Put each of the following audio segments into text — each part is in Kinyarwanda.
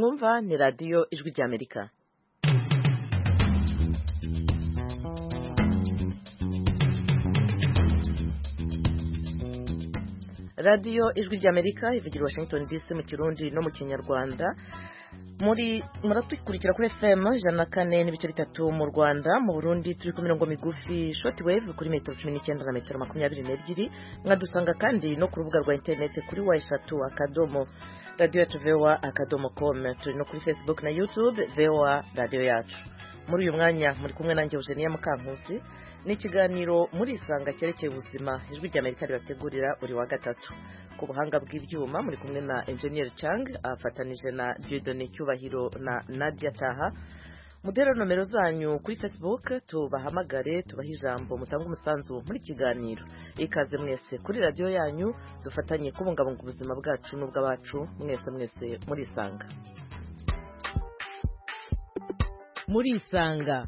mwumva ni radiyo ijwi ry'Amerika. radiyo ijwi ry'Amerika ivugira Washington DC mu Kirundi no mu Kinyarwanda. Muratukurikira kuri FM 104.3 mu Rwanda, mu Burundi turi ku mirongo migufi shortwave kuri metero 19 na metero 22. Mwadusanga kandi no ku rubuga rwa internet kuri wa3.radio.voa.com. Turi no kuri Facebook na YouTube VOA Radio Yacu. Muri uyu mwanya muri kumwe nanjye Eugenia Mukankusi, ni ikiganiro muri isanga cyerekeye ubuzima ijwi ry'Amerika ribategurira buri wa gatatu. Ku buhanga bw'ibyuma muri kumwe na Engineer Chang, afatanije na Dieudonné Cyubahiro na Nadia Taha. Mudero nomero zanyu kuri Facebook, tubahamagare tubaha ijambo mutanga umusanzu muri kiganiro. Ikaze mwese kuri radio yanyu, dufatanye kubungabunga ubuzima bwacu n'ubw'abacu. Mwese muri isanga. Muri isanga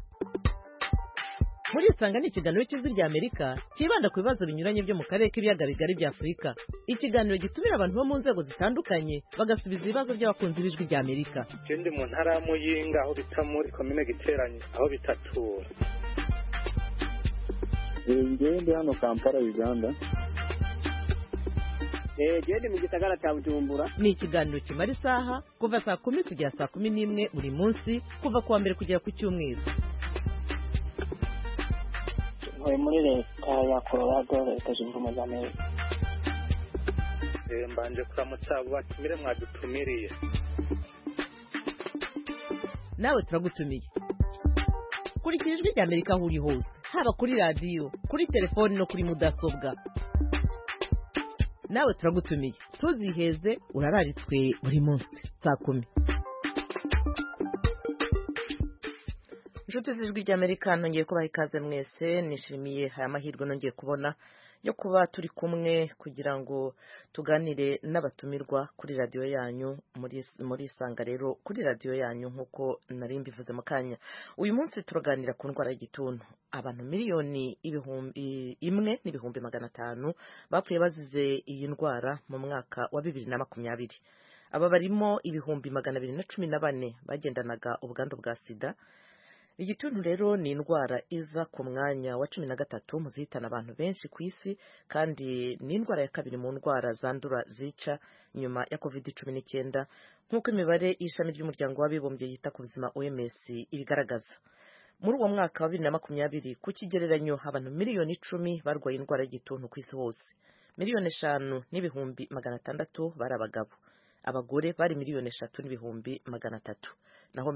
ni ikiganiro cy'ijwi ry'Amerika kibanda ku bibazo binyuranye byo mu karere k'ibiyaga bigari bya Afurika. Ikiganiro gitumira abantu bo mu nzego zitandukanye bagasubiza ibibazo by'abakunzi b'ijwi ry'Amerika. Ndi mu ntara ya Muyinga aho bita muri komine Giteranye aho bitatura. Ndi hano Kampala, Uganda. Ndi mu gisagara cya Bujumbura. Ni ikiganiro kimara isaha kuva saa 10 kugera saa 11 buri munsi, kuva kuwa mbere kugera ku cyumweru. Muri leta ya Colorado, Leta Zunze Ubumwe za Amerika. Mbanje kuramutsa batumire mwadutumiriye. Nawe turagutumiye. Kurikira ijwi ry'Amerika aho uri hose, haba kuri radio, kuri telefoni no kuri mudasobwa. Nawe turagutumiye. Tuziheze, urararitswe buri munsi saa 10. Inshuti z'ijwi ry'Amerika, nongeye kubaha ikaze mwese. Nishimiye aya mahirwe nongeye kubona yo kuba turi kumwe kugira ngo tuganire n'abatumirwa kuri radio yanyu muri isanga. Rero kuri radio yanyu nkuko nari mbivuze mu kanya, uyu munsi turaganira ku ndwara y'igituntu. Abantu miliyoni 1,500,000 bapfuye bazize iyi ndwara mu mwaka wa 2020. Aba barimo 214 bagendanaga ubwandu bwa sida. Igituntu rero ni indwara iza ku mwanya wa 13 mu zihitana abantu benshi ku isi, kandi ni indwara ya kabiri mu ndwara zandura zica nyuma ya COVID-19 nk'uko imibare y'ishami ry'umuryango w'abibumbye yita ku buzima OMS ibigaragaza. Muri uwo mwaka wa 2020 ku kigereranyo abantu miliyoni 10 barwaye indwara y'igituntu ku isi hose. 5,600,000 bari abagabo. Abagore bari 3,300,000, naho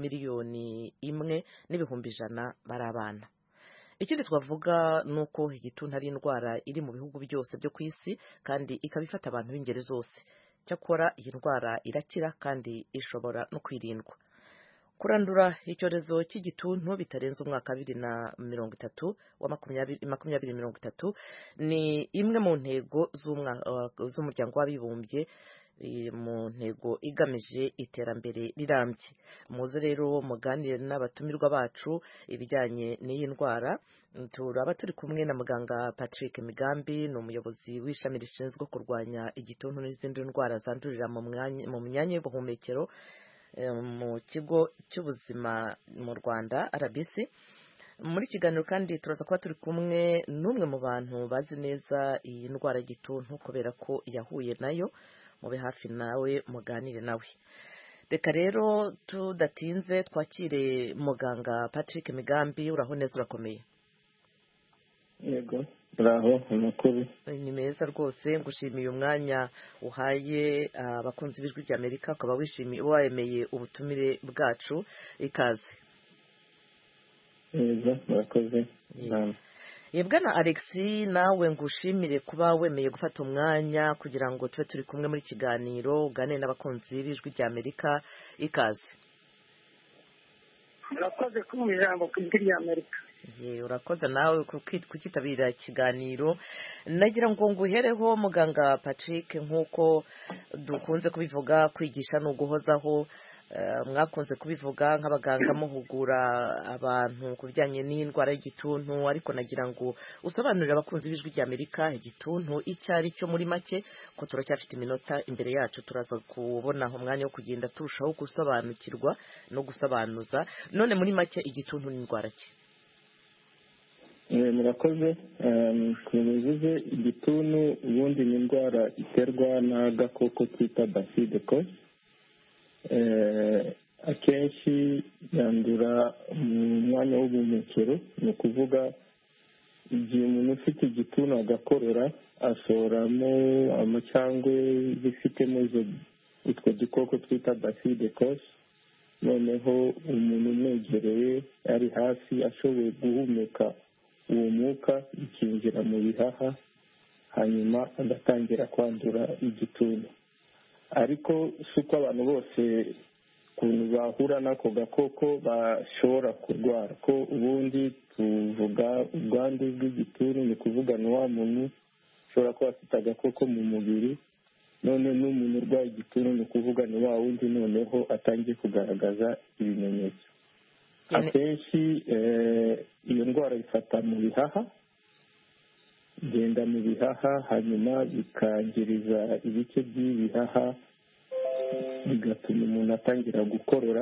1,100,000 bari abana. Ikindi twavuga nuko igituntu ari indwara iri mu bihugu byose byo ku isi, kandi ikaba ifata abantu b'ingeri zose. Cyakora iyi ndwara irakira kandi ishobora no kwirindwa. Kurandura icyorezo cy'igituntu bitarenze umwaka 2030 wa 2030 ni imwe mu ntego z'umuryango w'abibumbye, mu ntego igamije iterambere rirambye. Muze rero muganire n'abatumirwa bacu ibijyanye n'iyi ndwara. Turaba turi kumwe na muganga Patrick Migambi, ni umuyobozi w'ishami rishinzwe kurwanya igituntu n'izindi ndwara zandurira mu myanya y'ubuhumekero mu kigo cy'ubuzima mu Rwanda RBC. Muri kiganiro kandi turaza kuba turi kumwe n'umwe mu bantu bazi neza iyi ndwara y'igituntu kubera ko yahuye nayo. Mube hafi nawe muganire nawe. Reka rero tudatinze twakire muganga Patrick Migambi. Uraho neza, urakomeye? Yego, uraho. Amakuru ni meza rwose. Ngushimiye umwanya uhaye abakunzi b'ijwi ry'Amerika, ukaba wemeye ubutumire bwacu. Ikaze. Yego, murakoze. Bwana Alexis, nawe ngushimire kuba wemeye gufata umwanya kugira ngo tube turi kumwe muri kiganiro uganire n'abakunzi b'ijwi ry'Amerika. Ikaze. Murakoze kumva ijambo ku ijwi ry'Amerika. Urakoze nawe kukitabira ikiganiro. Nagira ngo nguhereho muganga Patrick, nk'uko dukunze kubivuga, kwigisha ni uguhozaho. mwakunze kubivuga nk'abaganga muhugura abantu ku bijyanye n'indwara y'igituntu, ariko nagira ngo usobanurire abakunzi b'ijwi ry'Amerika igituntu icyo ari cyo muri make, ko turacyafite iminota imbere yacu, turaza kubonaho umwanya wo kugenda turushaho gusobanukirwa no gusobanuza. None muri make igituntu ni indwara ki? Murakoze. Kubivuze igituntu ubundi ni indwara iterwa n'agakoko twita bacille cause. Akenshi yandura mu mwanya w'ubuhumekero, ni ukuvuga igihe umuntu ufite igituntu agakorora asohoramo amacandwe zifitemo utwo dukoko twita bacille cause. Noneho umuntu umwegereye ari hafi ashoboye guhumeka uwo mwuka bikinjira mu bihaha, hanyuma agatangira kwandura igituntu. Ariko si uko abantu bose ukuntu bahura n'ako gakoko bashobora kurwara, ko ubundi tuvuga ubwandu bw'igituntu, ni ukuvuga ni wa muntu ushobora kuba afite agakoko mu mubiri, none n'umuntu urwaye igituntu ni ukuvuga ni wa wundi noneho atangiye kugaragaza ibimenyetso. Akenshi iyo ndwara ifata mu bihaha, igenda mu bihaha hanyuma bikangiriza ibice by'ibihaha, bigatuma umuntu atangira gukorora,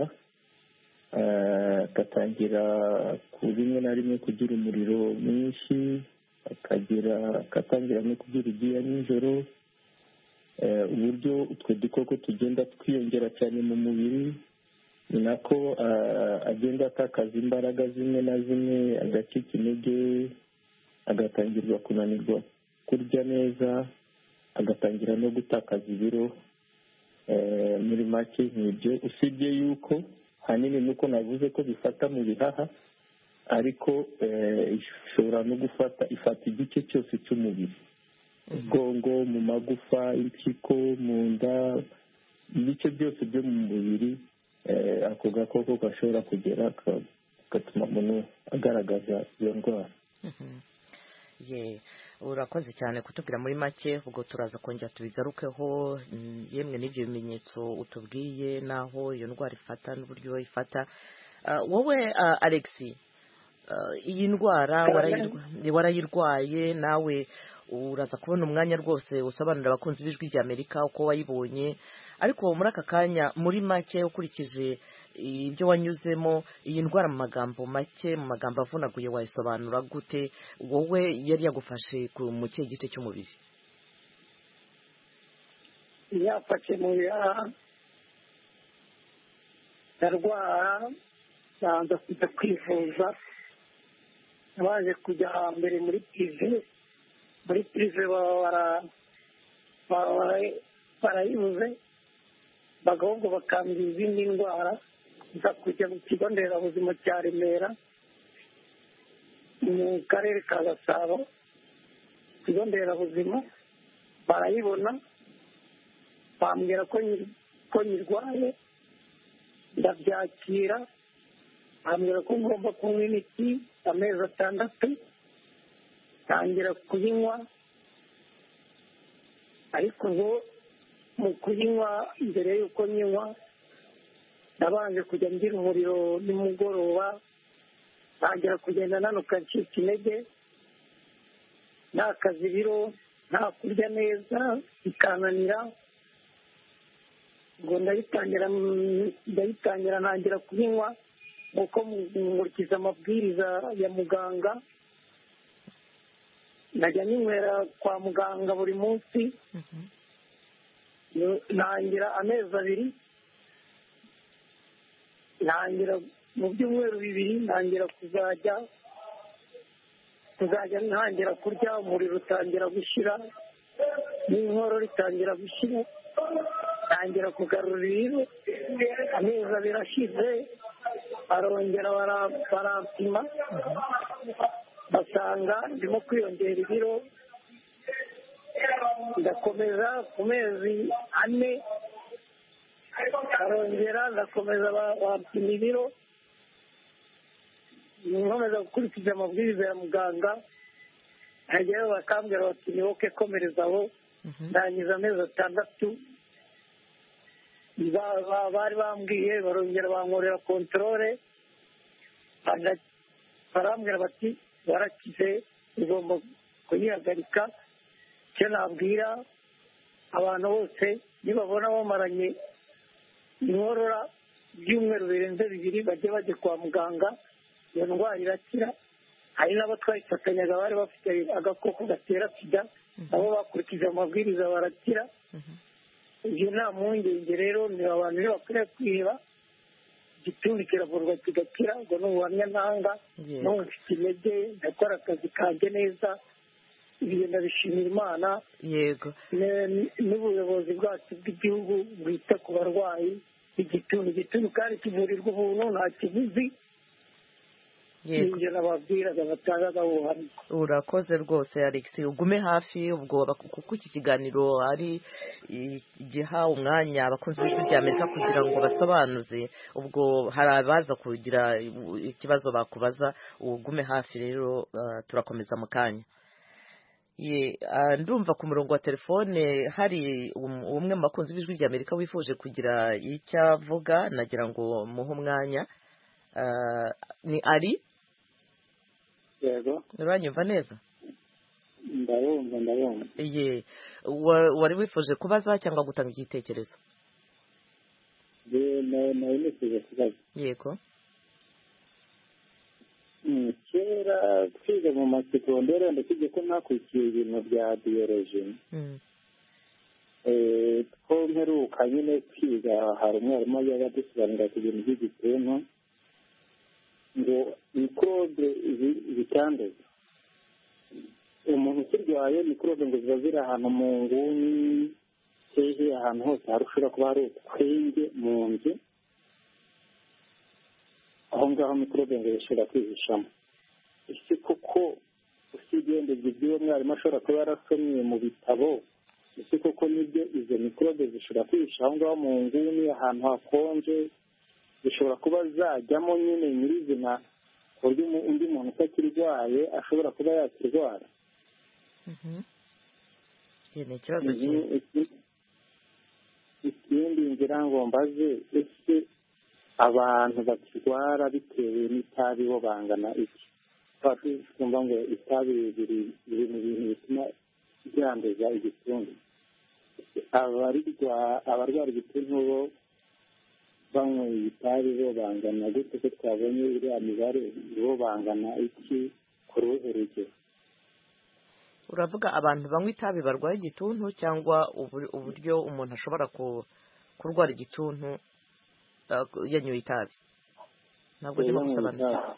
agatangira rimwe na rimwe kugira umuriro mwinshi, agatangira no kugira ibyuya nijoro. Uburyo utwo dukoko tugenda twiyongera cyane mu mubiri, ni nako agenda atakaza imbaraga zimwe na zimwe, agacika intege, agatangirwa kunanirwa kurya neza, agatangira no gutakaza ibiro. Muri make nk'ibyo, usibye yuko hanini nuko navuze ko bifata mu bihaha, ariko ishobora no ifata igice cyose cy'umubiri, ubwongo, mu magufa, impyiko, mu nda, ibice byose byo mu mubiri. Ako gakoko gashobora kugera gatuma umuntu agaragaza iyo ndwara. Urakoze cyane kutubwira muri make, ubwo turaza kongera tubigarukeho, yemwe n'ibyo bimenyetso utubwiye n'aho iyo ndwara ifata n'uburyo ifata. Wowe Alex, iyi ndwara warayirwaye nawe, uraza kubona umwanya rwose usobanurira abakunzi b'ijwi ry'Amerika uko wayibonye, ariko muri aka kanya muri make ukurikije ibyo wanyuzemo, iyi ndwara mu magambo make, mu magambo avunaguye wayisobanura gute? Wowe yari yagufashe mu kihe gice cy'umubiri? yafashe mu bihaha, ndarwara, ndanza kujya kwivuza, nabaje kujya mbere muri pirive barayibuze, bagahubwo bakambira izindi ndwara, nza kujya mu kigo nderabuzima cya Remera mu karere ka Gasabo. Ikigo nderabuzima barayibona, bambwira ko nyirwaye, ndabyakira, bambwira ko ngomba kunywa imiti amezi 6, tangira kuyinywa. Ariko ngo mu kuyinywa, mbere y'uko nyinywa, nabanje kujya ngira umuriro nimugoroba, ntangira kugenda nanuka ncika intege, ntakaza ibiro, nta kurya neza, bikananira. ngo ndayitangira ntangira kuyinywa nk'uko nkurikiza amabwiriza ya muganga. najya ninywera kwa muganga buri munsi, ntangira amezi 2, ntangira mu byumweru 2, ntangira kuzajya ntangira kurya, umuriro utangira gushyira, n'inkorora itangira gushyira, ntangira kugarura ibiro. Amezi 2 ashize, barongera barampima, basanga ndimo kwiyongera ibiro. Ndakomeza ku mezi 4, barongera ndakomeza bampima ibiro, nkomeza gukurikiza amabwiriza ya muganga. Hagera bakambwira bati niwoke komereza aho. Ndangiza amezi 6, bari bambwiye barongera bankorera kontorore barambwira bati barakize ugomba kuyihagarika. icyo nabwira abantu bose nibabona bamaranye inkorora ibyumweru birenze 2 bajye kwa muganga, iyo ndwara irakira. hari n'abo twayifatanyaga bari bafite agakoko gatera sida, nabo bakurikije amabwiriza barakira. ibyo nta mpungenge rero, ni abantu rero bakwiriye kwiheba. igituntu kiravurwa kigakira, ubwo ni ubuhamya ntanga. n'ubu mfite intege, ndakora akazi kanjye neza, ibyo ndabishimira Imana. yego, n'ubuyobozi bwacu bw'igihugu bwita ku barwayi igituntu kandi kivurirwa ubuntu nta kiguzi. ibyo nababwiraga batangaga ubuhamya. urakoze rwose Alex, ugume hafi ubwo kuko iki kiganiro ari igiha umwanya abakunzi b'ijwi ry'Amerika kugira ngo basobanuze. ubwo hari abaza kugira ikibazo bakubaza, ugume hafi rero. turakomeza mu kanya. ndumva ku murongo wa telefone hari umwe mu bakunzi b'ijwi ry'Amerika wifuje kugira icyo avuga, nagira ngo muhe umwanya. ni ari? yego, uranyumva neza? ndabumva. wari wifuje kubaza cyangwa gutanga igitekerezo? nari nifuje kubaza. yego. kera twiga mu masegonderi ndakubwiye ko nakurikiye ibintu bya biyoloji. two mperuka nyine kwiga, hari umwarimu yabadusobanurira ku bintu by'igituntu ngo mikorobe zitanduza. umuntu ukirwaye mikorobe ngo ziba ziri ahantu mu nguni hehe, ahantu hose harushobora kuba hari utwenge mu nzu, aho ngaho mikorobe ngo zishobora kwihishamo. ese koko usibye ndebye iby'uwo mwarimu ashobora kuba yarasomye mu bitabo, ese koko nibyo izo mikorobe zishobora kwihisha aho ngaho mu nguni ahantu hakonje, zishobora kuba zajyamo nyine nyirizina ku buryo undi muntu utakirwaye ashobora kuba yakirwara? ni ikibazo ikindi ngira ngo mbaze, ese abantu bakirwara bitewe n'itabi bo bangana iki? twumva ngo itabi biri mu bintu bituma byanduza igituntu. abarwara igituntu bo banyweye itabi bo bangana gute? ko twabonye iriya mibare, bo bangana iki ku ruhe rugero? uravuga abantu banywa itabi barwaye igituntu cyangwa uburyo umuntu ashobora kurwara igituntu yanyoye itabi? ntabwo ndimo gusobanukirwa.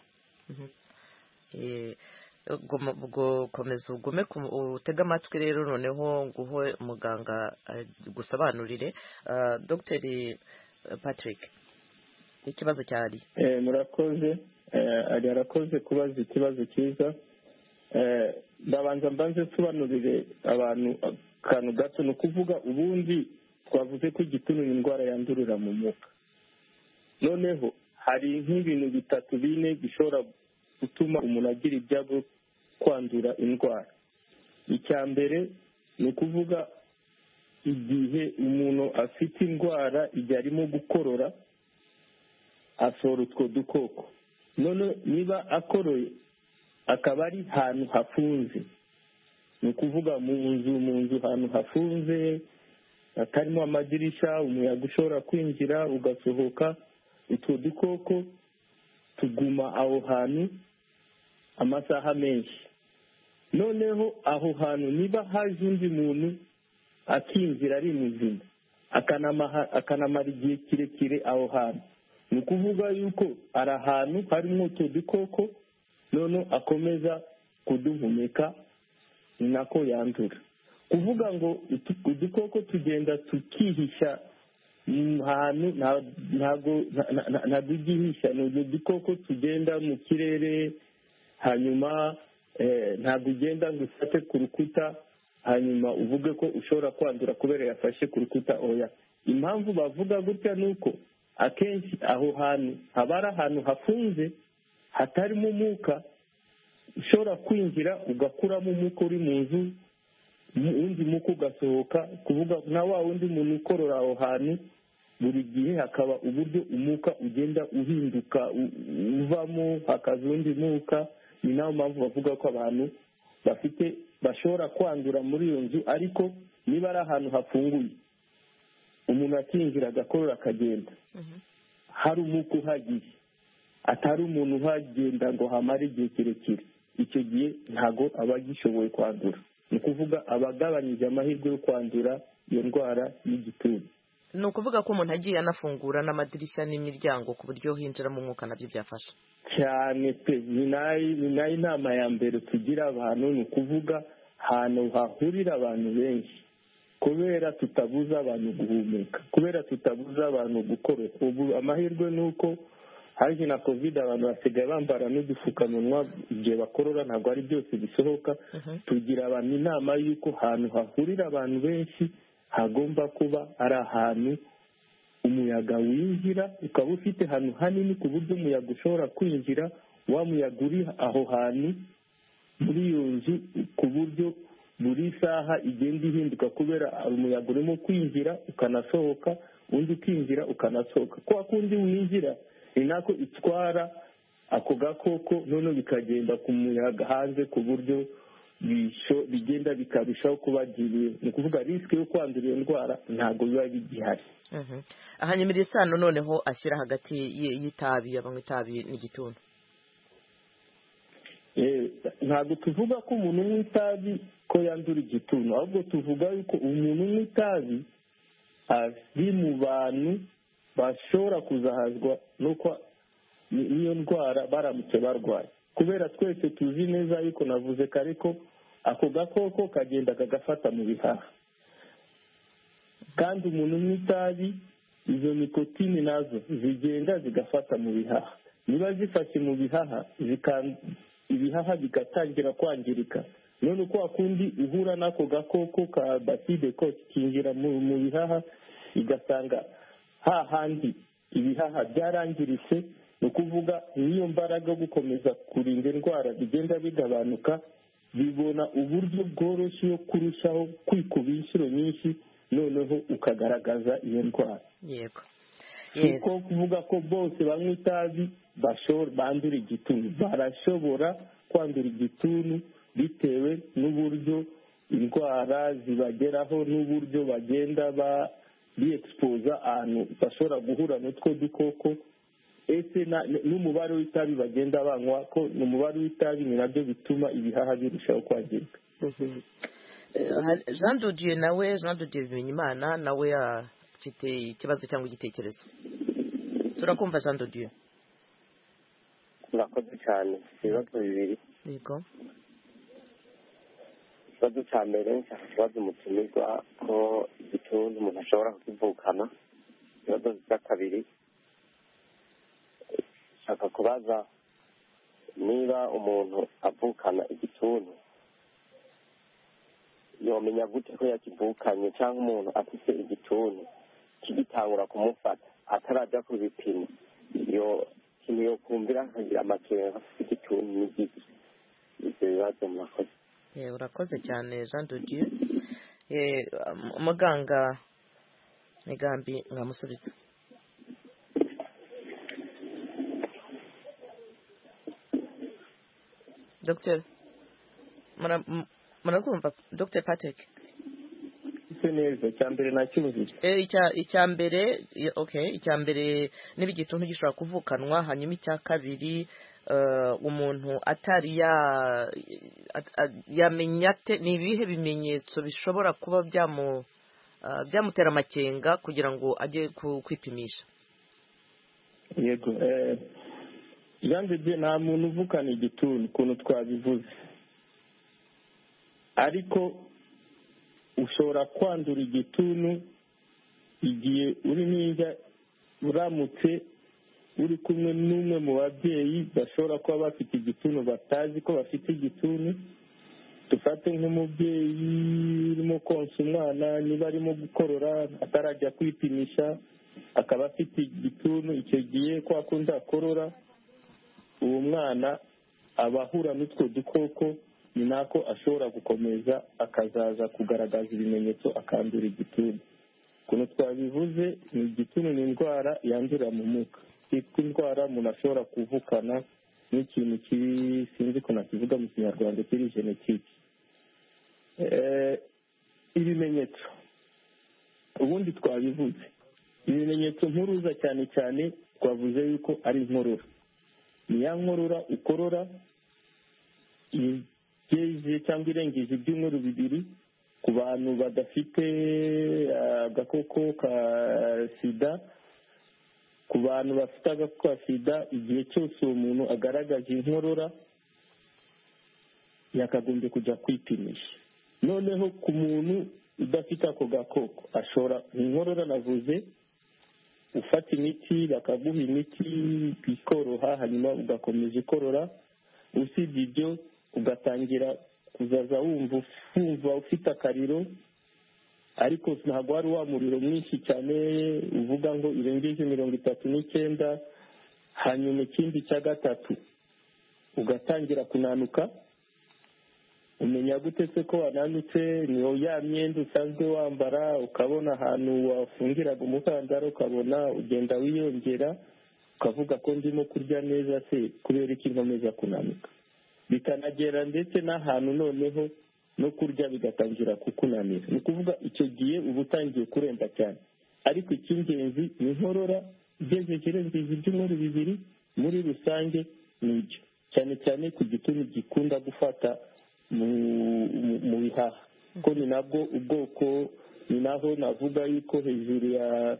komeza ugume utega amatwi rero, noneho nguhe muganga gusobanurire. Dr Patrick, ikibazo cyari? murakoze. arakoze kubaza ikibazo cyiza. ndabanza mbanze nsobanurire abantu akantu gato. ni ukuvuga ubundi twavuze ko igituntu ni indwara yandurira mu mwuka. noneho hari nk'ibintu 3-4 bishobora gutuma umuntu agira ibyago kwandura indwara. icya mbere ni ukuvuga igihe umuntu afite indwara, igihe arimo gukorora asohora utwo dukoko. none niba akoroye akaba ari ahantu hafunze, ni ukuvuga mu nzu ahantu hafunze hatarimo amadirishya, umuyaga ushobora kwinjira ugasohoka, utwo dukoko tuguma aho hantu amasaha menshi. noneho aho hantu niba haje undi muntu akinjira ari muzima akanamara igihe kirekire aho hantu, ni ukuvuga yuko ari ahantu harimo utwo dukoko, noneho akomeza kuduhumeka, ni nako yandura. kuvuga ngo udukoko tugenda tukihisha ahantu, ntabwo igihisha. ni udukoko tugenda mu kirere, hanyuma ntabwo ugenda ngo ufate ku rukuta hanyuma uvuge ko ushobora kwandura kubera yafashe ku rukuta. oya, impamvu bavuga gutya ni uko akenshi aho hantu haba ari ahantu hafunze hatarimo umwuka, ushobora kwinjira ugakuramo umwuka uri mu nzu, undi mwuka ugasohoka. kuvuga nka wa wundi muntu ukorora aho hantu buri gihe hakaba uburyo umwuka ugenda uhinduka uvamo hakaza undi mwuka. ni nayo mpamvu bavuga ko abantu bashobora kwandura muri iyo nzu, ariko niba ari ahantu hafunguye umuntu akinjira agakorora akagenda, hari umwuka uhagije, atari umuntu uhagenda ngo hamare igihe kirekire, icyo gihe ntabwo aba agishoboye kwandura. ni ukuvuga aba agabanyije amahirwe yo kwandura iyo ndwara y'igituntu. ni ukuvuga ko umuntu agiye anafungura n'amadirishya n'imiryango ku buryo hinjiramo umwuka nabyo byafasha cyane pe. ni nayo inama ya mbere tugira abantu, ni ukuvuga ahantu hahurira abantu benshi, kubera tutabuza abantu guhumeka, kubera tutabuza abantu gukora. ubu amahirwe ni uko haje na covid, abantu basigaye bambara n'udupfukamunwa igihe bakorora, ntabwo ari byose bisohoka. tugira abantu inama y'uko ahantu hahurira abantu benshi hagomba kuba ari ahantu umuyaga winjira, ukaba ufite ahantu hanini ku buryo umuyaga ushobora kwinjira, wa muyaga uri aho hantu muri iyo nzu ku buryo buri saha igenda ihinduka, kubera umuyaga urimo kwinjira ukanasohoka, undi ukinjira ukanasohoka. kwa kundi winjira ni nako itwara ako gakoko, noneho bikagenda ku muyaga hanze ku buryo bigenda bikarushaho kubagiriye. ni ukuvuga risike yo kwandura iyo ndwara ntabwo biba bigihari. hanyuma iri sano noneho ashyira hagati y'itabi, abanywa itabi n'igituntu. ntabwo tuvuga ko umuntu unywa itabi ko yandura igituntu, ahubwo tuvuga yuko umuntu unywa itabi ari mu bantu bashobora kuzahazwa n'iyo ndwara baramutse barwaye, kubera twese tuzi neza yuko navuze kare ko ako gakoko kagenda kagafata mu bihaha, kandi umuntu unywa itabi izo nikotini nazo zigenda zigafata mu bihaha. niba zifashe mu bihaha ibihaha bigatangira kwangirika, none uko akundi uhura n'ako gakoko ka baside ko kinjira mu bihaha, igasanga hahandi ibihaha byarangiritse. ni ukuvuga niyo mbaraga yo gukomeza kurinda indwara bigenda bigabanuka, bibona uburyo bworoshye yo kurushaho kwikuba inshuro nyinshi, noneho ukagaragaza iyo ndwara. yego kuko kuvuga ko bose banywa itabi bandura igituntu, barashobora kwandura igituntu bitewe n'uburyo indwara zibageraho, n'uburyo bagenda biexpoza ahantu bashobora guhura n'utwo dukoko. ese n'umubare w'itabi bagenda banywa, ko umubare w'itabi ni nabyo bituma ibihaha birushaho kwangirika. Jean de Dieu Bimenyimana nawe afite ikibazo cyangwa igitekerezo. turakumva Jean de Dieu. murakoze cyane. ibibazo bibiri. yego. ikibazo cya mbere nshaka kubaza umutumirwa ko igituntu umuntu ashobora kukivukana. ikibazo cya kabiri nshaka kubaza niba umuntu avukana igituntu yomenya gute ko yakivukanye, cyangwa umuntu afite igituntu kigitangura kumufata atarajya ku bipimo, iyo kintu yo kumvira akagira amakenga afite igituntu n'igiti. ibyo bibazo murakoze. urakoze cyane Jean de Dieu. umuganga Migambi mwamusubiza. Dr. Murakumva Dr. Patrick? neza icyambere nacyumvise. icyambere icyambere n'ibigituntu gishobora kuvukanwa, hanyuma icya kabiri umuntu atari yamenya ate, ni ibihe bimenyetso bishobora kuba byamutera amakenga kugira ngo ajye kwipimisha. yego nta muntu uvukana igituntu ukuntu twabivuze, ariko ushobora kwandura igituntu igihe uri n'injya uramutse uri kumwe n'umwe mu babyeyi bashobora kuba bafite igituntu batazi ko bafite igituntu. dufate nk'umubyeyi urimo konsa umwana, niba arimo gukorora atarajya kwipimisha akaba afite igituntu, icyo gihe kwa kundi akorora uwo mwana aba ahura n'utwo dukoko, ni nako ashobora gukomeza akazaza kugaragaza ibimenyetso akandura igituntu. ukuntu twabivuze ni igituntu ni indwara yandurira mu mwuka, yitwa indwara umuntu ashobora kuvukana n'ikintu kiri sinzi ko nakivuga mu kinyarwanda kiri genetike. Ibimenyetso ubundi twabivuze, ibimenyetso mpuruza cyane cyane twavuze yuko ari inkorora, ni ya nkorora ukorora igeze cyangwa irengeje ibyumweru 2 ku bantu badafite agakoko ka sida. Ku bantu bafite agakoko ka sida, igihe cyose uwo muntu agaragaje inkorora yakagombye kujya kwipimisha. Noneho ku muntu udafite ako gakoko ashobora inkorora navuze ufata imiti, bakaguha imiti ikoroha, hanyuma ugakomeza ikorora. Usibye ibyo ugatangira kuzaza wumva ufite akariro, ariko ntabwo wari wa muriro mwinshi cyane uvuga ngo irengeje 39. Hanyuma ikindi cya gatatu ugatangira kunanuka. Umenya gute se ko wananutse? Niyo ya myenda usanzwe wambara, ukabona ahantu wafungiraga umukandara ukabona ugenda wiyongera, ukavuga ko ndimo kurya neza se kubera iki nkomeza kunanuka. Bikanagera ndetse n'ahantu noneho no kurya bigatangira kukunanira. Ni ukuvuga icyo gihe uba utangiye kuremba cyane. Ariko icy'ingenzi ni inkorora igeze kirengeje ibyumweru 2. Muri rusange ni ibyo, cyane cyane ku gituntu gikunda gufata mu bihaha, ko ni nabwo ubwoko, ni naho navuga yuko hejuru ya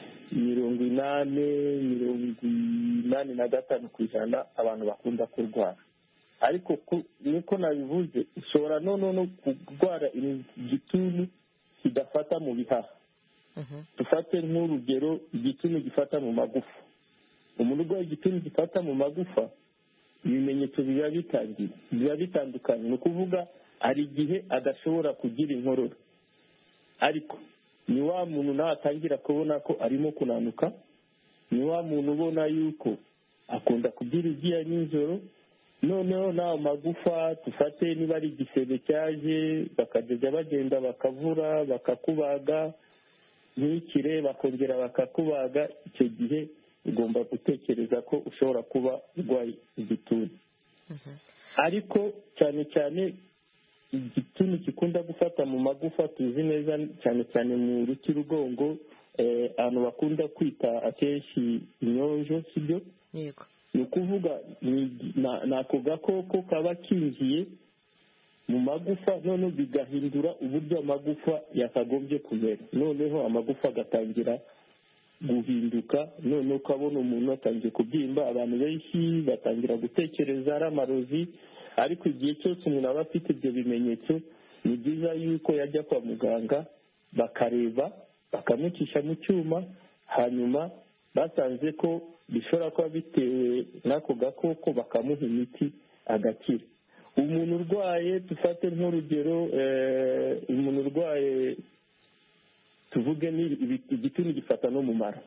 85% abantu bakunda kurwara. Ariko niko nabivuze, ushobora no kurwara igituntu kidafata mu bihaha. Dufate nk'urugero igituntu gifata mu magufa. Umuntu urwaye igituntu gifata mu magufa, ibimenyetso biba bitandukanye. Ni ukuvuga hari igihe adashobora kugira inkorora, ariko ni wa muntu nawe atangira kubona ko arimo kunanuka, ni wa muntu ubona yuko akunda kugira ibyuya nijoro. Noneho nawe magufa tufate niba ari igisebe cyaje, bakajya bagenda bakavura bakakubaga ntikire, bakongera bakakubaga. Icyo gihe ugomba gutekereza ko ushobora kuba urwaye igituntu. Ariko cyane cyane igituntu gikunda gufata mu magufa tuzi neza cyane cyane mu rukirugongo, abantu bakunda kwita akenshi inyonjo, sibyo? Yego. Ni ukuvuga ni ako gakoko kaba kinjiye mu magufa, noneho bigahindura uburyo amagufa yakagombye kumera. Noneho amagufa agatangira guhinduka, noneho ukabona umuntu atangiye kubyimba. Abantu benshi batangira gutekereza ari amarozi, ariko igihe cyose umuntu aba afite ibyo bimenyetso, ni byiza yuko yajya kwa muganga bakareba, bakamucisha mu cyuma, hanyuma basanze ko bishobora kuba bitewe n'ako gakoko bakamuha imiti agakira. Umuntu urwaye, dufate nk'urugero, umuntu urwaye tuvuge ni igituntu gifata no mu mara.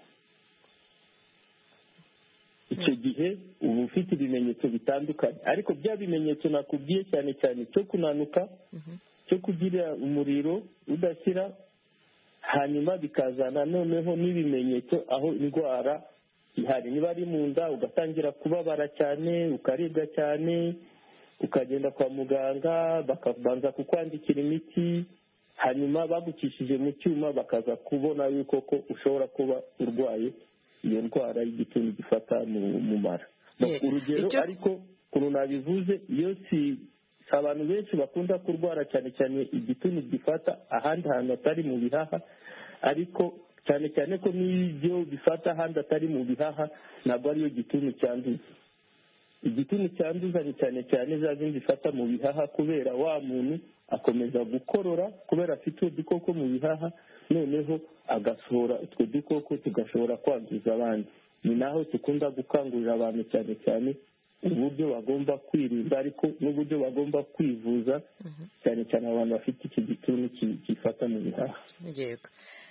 Icyo gihe uba ufite ibimenyetso bitandukanye, ariko bya bimenyetso nakubwiye cyane cyane cyo kunanuka, cyo kugira umuriro udashyira, hanyuma bikazana noneho n'ibimenyetso aho indwara ihari. Niba ari mu nda ugatangira kubabara cyane, ukaribwa cyane, ukagenda kwa muganga bakabanza kukwandikira imiti, hanyuma bagucishije mu cyuma bakaza kubona yuko ko ushobora kuba urwaye iyo ndwara y'igituntu gifata mu mara. Urugero ariko ukuntu nabivuze, iyo si abantu benshi bakunda kurwara cyane cyane igituntu gifata ahandi hantu atari mu bihaha, ariko cyane cyane ko n'ibyo bifata ahandi atari mu bihaha ntabwo ariyo gituntu cyanduza. Igituntu cyanduza ni cyane cyane za zindi zifata mu bihaha, kubera wa muntu akomeza gukorora kubera afite udukoko mu bihaha, noneho agasohora utwo dukoko tugashobora kwanduza abandi. Ni naho dukunda gukangurira abantu cyane cyane uburyo bagomba kwirinda, ariko n'uburyo bagomba kwivuza, cyane cyane abantu bafite iki gituntu gifata mu bihaha. Yego.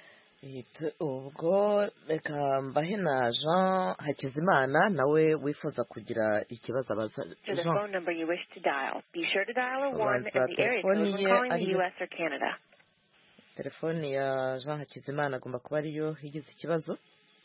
Ubwo reka mbahe na Jean Hakizimana nawe wifuza kugira ikibazo abaza. telefoni ye ari telefoni ya Jean Hakizimana agomba kuba ariyo igize ikibazo.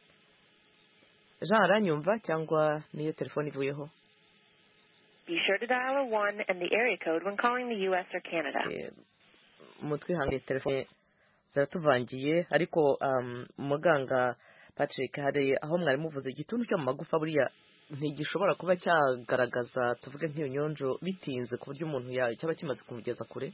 Jean aranyumva cyangwa niyo telefoni ivuyeho? Be sure to dial 1 and the area code when calling the US or Canada. Umutwe hange telefoni zaratuvangiye, ariko muganga Patrick, hari aho mwari muvuze igituntu cyo mu magufa buriya ntigishobora kuba cyagaragaza tuvuge nk'iyo nyonjo bitinze ku buryo umuntu cyaba kimaze kumugeza kure?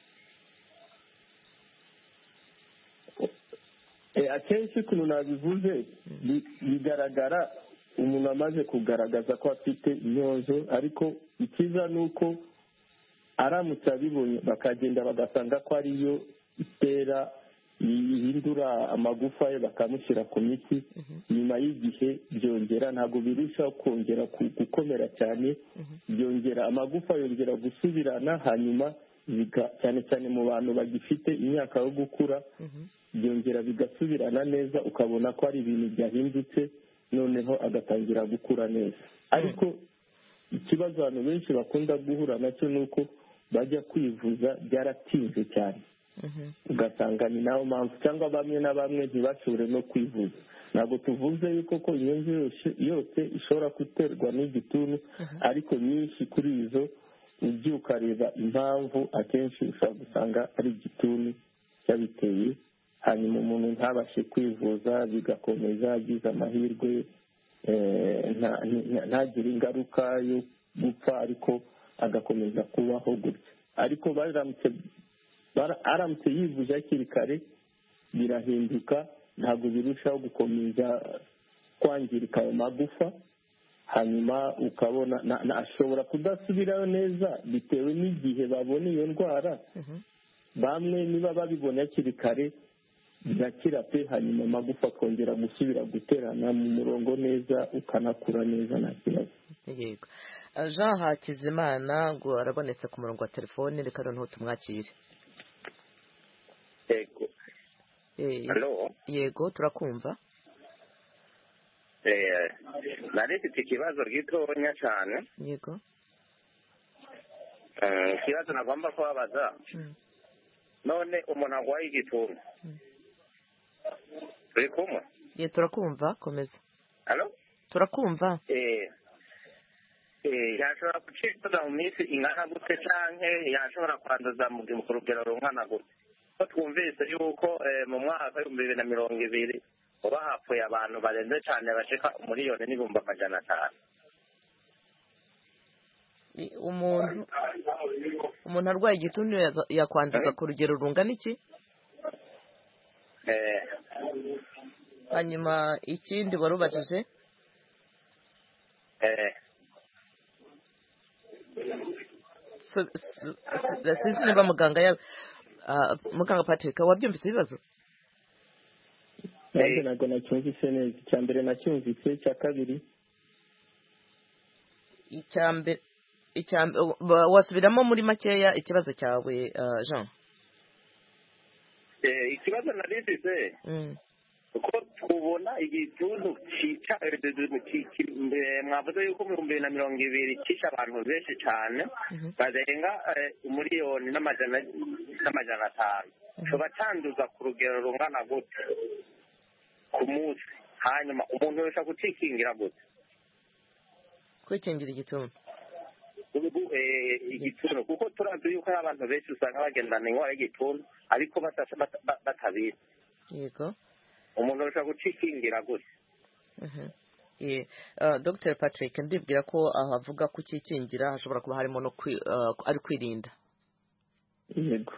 Akenshi ukuntu nabivuze bigaragara umuntu amaze kugaragaza ko afite inyonjo, ariko ikiza ni uko aramutse abibonye bakagenda bagasanga ko ariyo itera ihindura amagufa ye bakamushyira ku miti, nyuma y'igihe byongera, ntabwo birushaho kongera gukomera cyane, byongera amagufa yongera gusubirana, hanyuma cyane cyane mu bantu bagifite imyaka yo gukura byongera bigasubirana neza, ukabona ko ari ibintu byahindutse, noneho agatangira gukura neza. Ariko ikibazo abantu benshi bakunda guhura nacyo ni uko bajya kwivuza byaratinze cyane, ugasanga ni nayo mpamvu, cyangwa bamwe na bamwe ntibashobore no kwivuza. Ntabwo tuvuze yuko ko iyo yose ishobora guterwa n'igituntu, ariko nyinshi kuri izo ujye ukareba impamvu, akenshi ushobora gusanga ari igituntu cyabiteye, hanyuma umuntu ntabashe kwivuza, bigakomeza agize amahirwe ntagire ingaruka yo gupfa, ariko agakomeza kubaho gutya. Ariko aramutse yivuje hakiri kare birahinduka, ntabwo birushaho gukomeza kwangirika ayo magufa, hanyuma ukabona ashobora kudasubirayo neza bitewe n'igihe babona iyo ndwara. Bamwe niba babibona hakiri kare birakira pe, hanyuma amagufa akongera gusubira guterana mu murongo neza, ukanakura neza nta kibazo. Yego. Jean Hakizimana ngo arabonetse ku murongo wa telefone, reka noneho tumwakire. Yego. Hello. Yego, turakumva. Nari mfite ikibazo gitonya cyane. Yego. Ikibazo nagomba kubabaza. None umuntu arwaye igituntu, turi kumwe? Turakumva, komeza. Hello? Turakumva. Yashobora gucika mu minsi ingana gute, canke yashobora kwanduza mu rugero rungana gute? Ko twumvise yuko mu mwaka w'ibihumbi 2020 uba hapfuye abantu barenze cyane bashika umuriyoni n'ibihumbi 500. Umuntu arwaye igituntu yakwanduza ku rugero rungana iki? Hanyuma ikindi warubajije? Sinzi niba muganga Patrick wabyumvise ibibazo? Ntabwo nacyumvise neza. Icya mbere nacyumvise, icya kabiri wasubiramo muri makeya ikibazo cyawe Jean? Ikibazo narifise uko tubona igituntu cyica, mwavuze yuko mu 2020 cisha abantu benshi cyane barenga 1,500,000. Coba canduza ku rugero rungana gute ku munsi? Hanyuma umuntu wese gucikingira gute? Kwikingira igituntu igituntu kuko turazi yuko abantu benshi usanga bagendana ingwara y'igituntu ariko batabizi. Yego. Umuntu wese gucikingira gute? Dr. Patrick, ndibwira ko aho avuga kukikingira hashobora kuba harimo no ari kwirinda. Yego.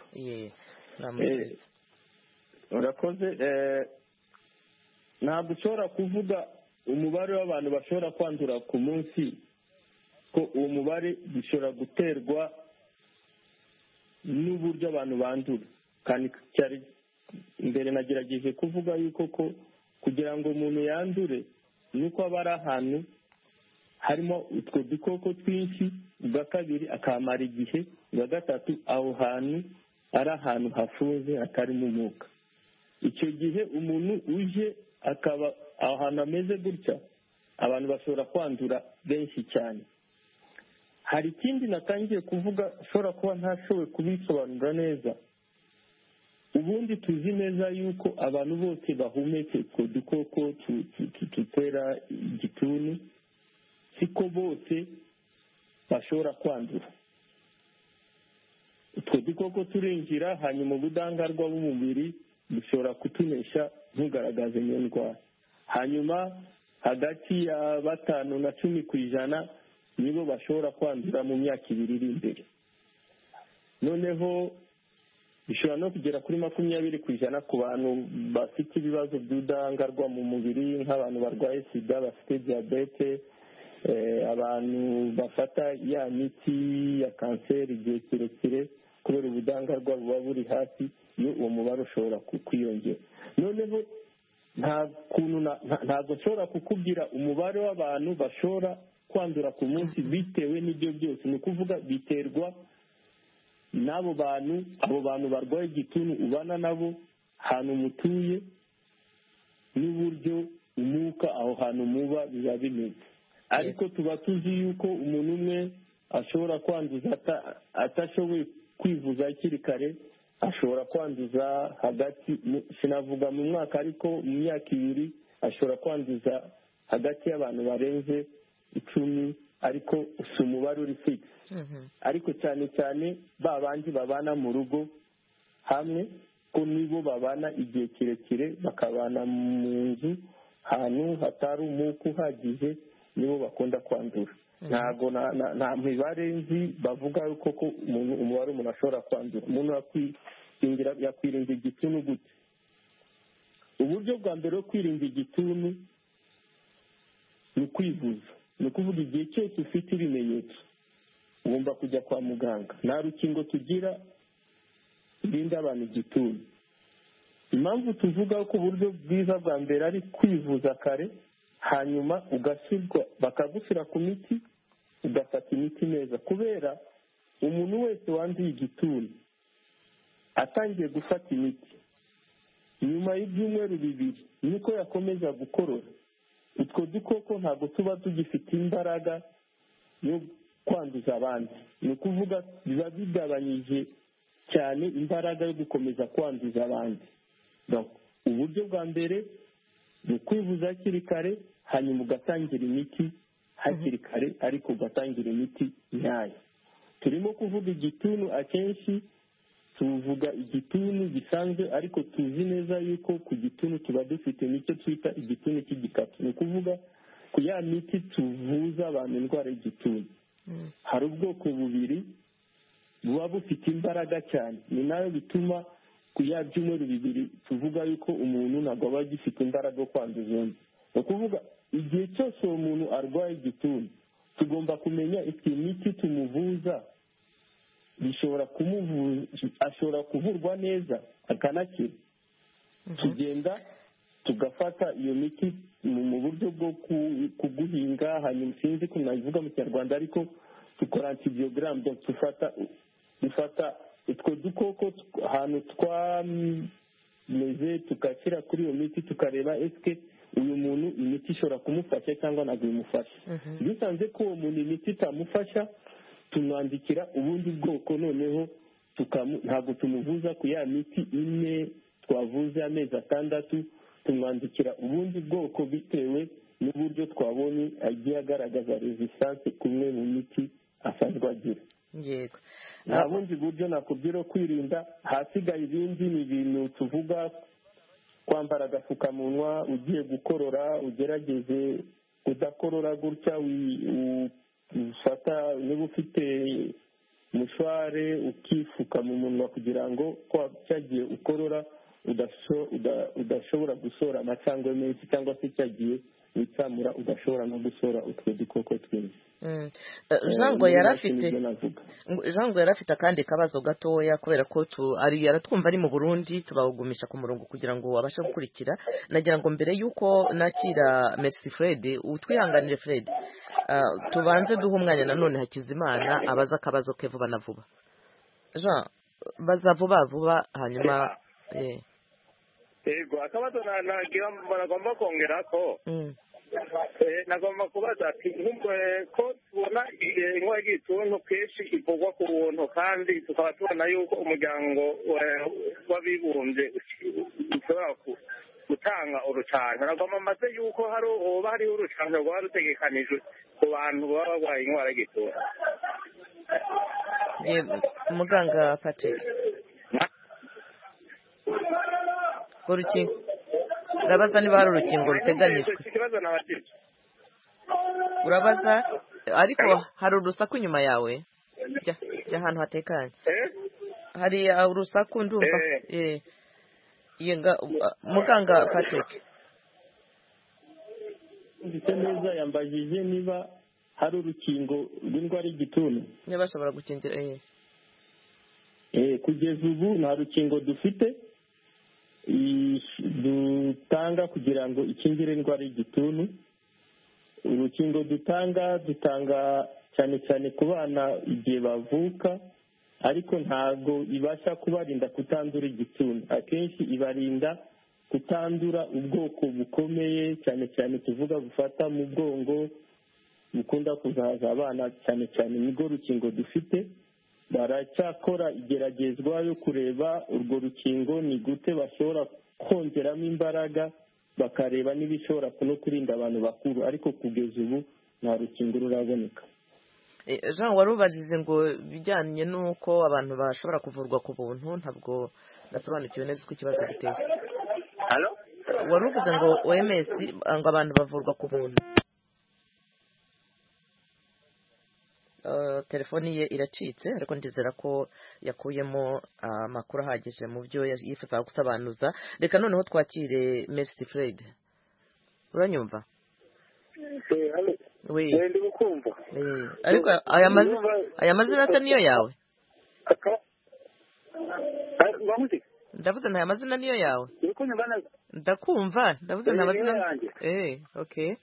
Urakoze. Ntabwo ushobora kuvuga umubare w'abantu bashobora kwandura ku munsi, ko uwo mubare bishobora guterwa n'uburyo abantu bandura. Kandi cyari imbere nagerageje kuvuga yuko ko kugira ngo umuntu yandure nuko aba ari ahantu harimo utwo dukoko twinshi, ubwa kabiri akamara igihe, ubwa gatatu aho hantu ari ahantu hafunze hatarimo umwuka. Icyo gihe umuntu uje akaba aho hantu ameze gutya, abantu bashobora kwandura benshi cyane. Hari ikindi natangiye kuvuga ushobora kuba ntashoboye kubisobanura neza. ubundi tuzi neza yuko abantu bose bahumetse utwo dukoko tutera igituntu siko bose bashobora kwandura. utwo dukoko turinjira, hanyuma ubudahangarwa bw'umubiri bushobora kutunesha ntugaragaze iyo ndwara. hanyuma hagati ya 5 na 10% nibo bashobora kwandura mu myaka 2 iri imbere. noneho bishobora no kugera kuri 20% ku bantu bafite ibibazo by'ubudahangarwa mu mubiri, nk'abantu barwaye sida, bafite diyabete, abantu bafata ya miti ya kanseri igihe kirekire kubera ubudahangarwa buba buri hasi, uwo mubare ushobora kwiyongera. noneho ntabwo nshobora kukubwira umubare w'abantu bashobora kwandura ku munsi bitewe n'ibyo byose. ni ukuvuga biterwa n'abo bantu, abo bantu barwaye igituntu ubana nabo, ahantu mutuye, n'uburyo umwuka aho hantu muba biba bimeze. ariko tuba tuzi yuko umuntu umwe ashobora kwanduza atashoboye kwivuza hakiri kare, ashobora kwanduza hagati, sinavuga mu mwaka ariko mu myaka 2 ashobora kwanduza hagati y'abantu barenze 10, ariko si umubare uri fix. ariko cyane cyane ba bandi babana mu rugo hamwe, ko nibo babana igihe kirekire, bakabana mu nzu ahantu hatari umwuka uhagije, nibo bakunda kwandura. ntabwo nta mibare nzi bavuga yuko ko umubare umuntu ashobora kwandura. umuntu yakwirinda igituntu gute? uburyo bwa mbere wo kwirinda igituntu ni ukwivuza. ni ukuvuga igihe cyose ufite ibimenyetso ugomba kujya kwa muganga. nta rukingo tugira rurinda abantu igituntu. impamvu tuvuga ko uburyo bwiza bwa mbere ari kwivuza kare, hanyuma bakagushyira ku miti, ugafata imiti neza. kubera umuntu wese wanduye igituntu atangiye gufata imiti, nyuma y'ibyumweru 2 niko yakomeza gukorora, utwo dukoko ntabwo tuba tugifite imbaraga yo kwanduza abandi. ni ukuvuga biba bigabanyije cyane imbaraga yo gukomeza kwanduza abandi. uburyo bwa mbere ni ukwivuza hakiri kare, hanyuma ugatangira imiti hakiri kare, ariko ugatangira imiti nyayo. turimo kuvuga igituntu, akenshi tuvuga igituntu gisanzwe, ariko tuzi neza yuko ku gituntu tuba dufite nicyo twita igituntu cy'igikatu. ni ukuvuga ku ya miti tuvuza abantu indwara y'igituntu hari ubwoko 2 buba bufite imbaraga cyane. ni nayo bituma ku ya byumweru 2 tuvuga yuko umuntu ntabwo aba agifite imbaraga yo kwanduza undi. ni ukuvuga igihe cyose uwo muntu arwaye igituntu, tugomba kumenya imiti tumuvuza ashobora kuvurwa neza akanakira. tugenda tugafata iyo miti mu buryo bwo kuguhinga, hanyuma sinzi ko nabivuga mu Kinyarwanda, ariko dukora antibiogramme. dufata utwo dukoko ahantu twameze, tugashyira kuri iyo miti, tukareba eske uyu muntu imiti ishobora kumufasha cyangwa ntabwo imufasha. dusanze ko uwo muntu imiti itamufasha, tumwandikira ubundi bwoko. noneho ntabwo tumuvuza ku ya miti imwe twavuze amezi 6, tumwandikira ubundi bwoko bitewe n'uburyo twabonye agiye agaragaza resistance kumwe mu miti asanzwe agira. yego, nta bundi buryo nakubwira kwirinda. hasigaye ibindi ni ibintu tuvuga, kwambara agapfukamunwa ugiye gukorora, ugerageze kudakorora gutya, ufata niba ufite mushware ukifuka mu munwa kugira ngo cyagiye ukorora udashobora gusora amacandwe menshi, cyangwa se cyagiye witsamura udashobora no gusora utwo dukoko twinshi. Jean ngo yari afite akandi kabazo gatoya, kubera ko yaratwumva ari mu Burundi, tubagumisha ku murongo kugira ngo abashe gukurikira. nagira ngo mbere y'uko nakira Merci Fred, utwihanganire Fred, tubanze duha umwanya nanone Hakizimana abaza akabazo ke vuba na vuba. Jean, baza vuba hanyuma. yego, akabazo nagomba kongera ko nagomba kubaza ati ko tubona indwara y'igituntu kenshi ivugwa ku buntu kandi tukaba tubona yuko umuryango w'abibumbye ushobora gutanga urucanco nagomba maze yuko hoba hariho urucanco rwaba rutegekanijwe ku bantu baba barwaye indwara y'igituntu. Muganga Patrick urukingo urabaza niba hari urukingo ruteganyijwe urabaza ariko hari urusaku inyuma yawe jya ahantu hatekanye hari urusaku ndumva muganga Patrick ndetse neza yambajije niba hari urukingo rw'indwara y'igituntu niba bashobora gukingira kugeza ubu nta rukingo dufite dutanga kugira ngo ikingire indwara y'igituntu. Urukingo dutanga cyane cyane ku bana igihe bavuka ariko ntabwo ibasha kubarinda kutandura igituntu, akenshi ibarinda kutandura ubwoko bukomeye cyane cyane tuvuga bufata mu bwongo bukunda kuzahaza abana cyane cyane nibwo rukingo dufite. Baracyakora igeragezwa yo kureba urwo rukingo ni gute bashobora kongeramo imbaraga bakareba n'ibishobora no kurinda abantu bakuru ariko kugeza ubu nta rukingo ruraboneka. Jean wari ubajije ngo bijyanye n'uko abantu bashobora kuvurwa ku buntu ntabwo nasobanukiwe neza uko ikibazo giteye. Wari uvuze ngo OMS ngo abantu bavurwa ku buntu. Telefoni ye iracitse ariko ndizera ko yakuyemo amakuru ahagije mu byo yifuza gusobanuza. Reka noneho twakire Mercy Fred. Uranyumva? Ndi gukumva. Ariko aya mazina asa niyo yawe? Ndavuze nta mazina niyo yawe? Ndakumva, ndavuze nta mazina. Okay.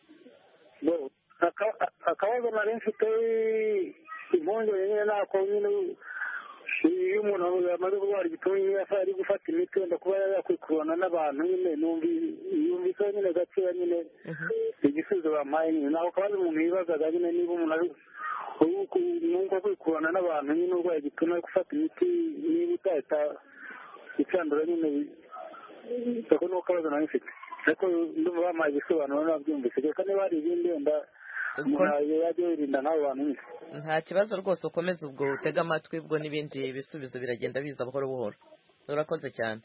Akabazo nari mfite impungenge nyine nako nyine iyo umuntu yamaze kurwara igituntu nyine ari gufata imiti wenda kuba yakwikurana n'abantu nyine yumvise nyine gakeya nyine igisubizo bampaye nyine naho kabazo umuntu yibazaga nyine niba umuntu ari nubwo kwikurana n'abantu nyine urwaye igituntu ari gufata imiti niba utahita icandura nyine ako ni akabazo nari mfite ariko ndumva bampaye igisobanuro nabyumvise reka niba hari ibindi wenda nta kibazo rwose ukomeza ubwo utega amatwi ubwo n'ibindi bisubizo biragenda biza buhoro buhoro. Urakoze cyane.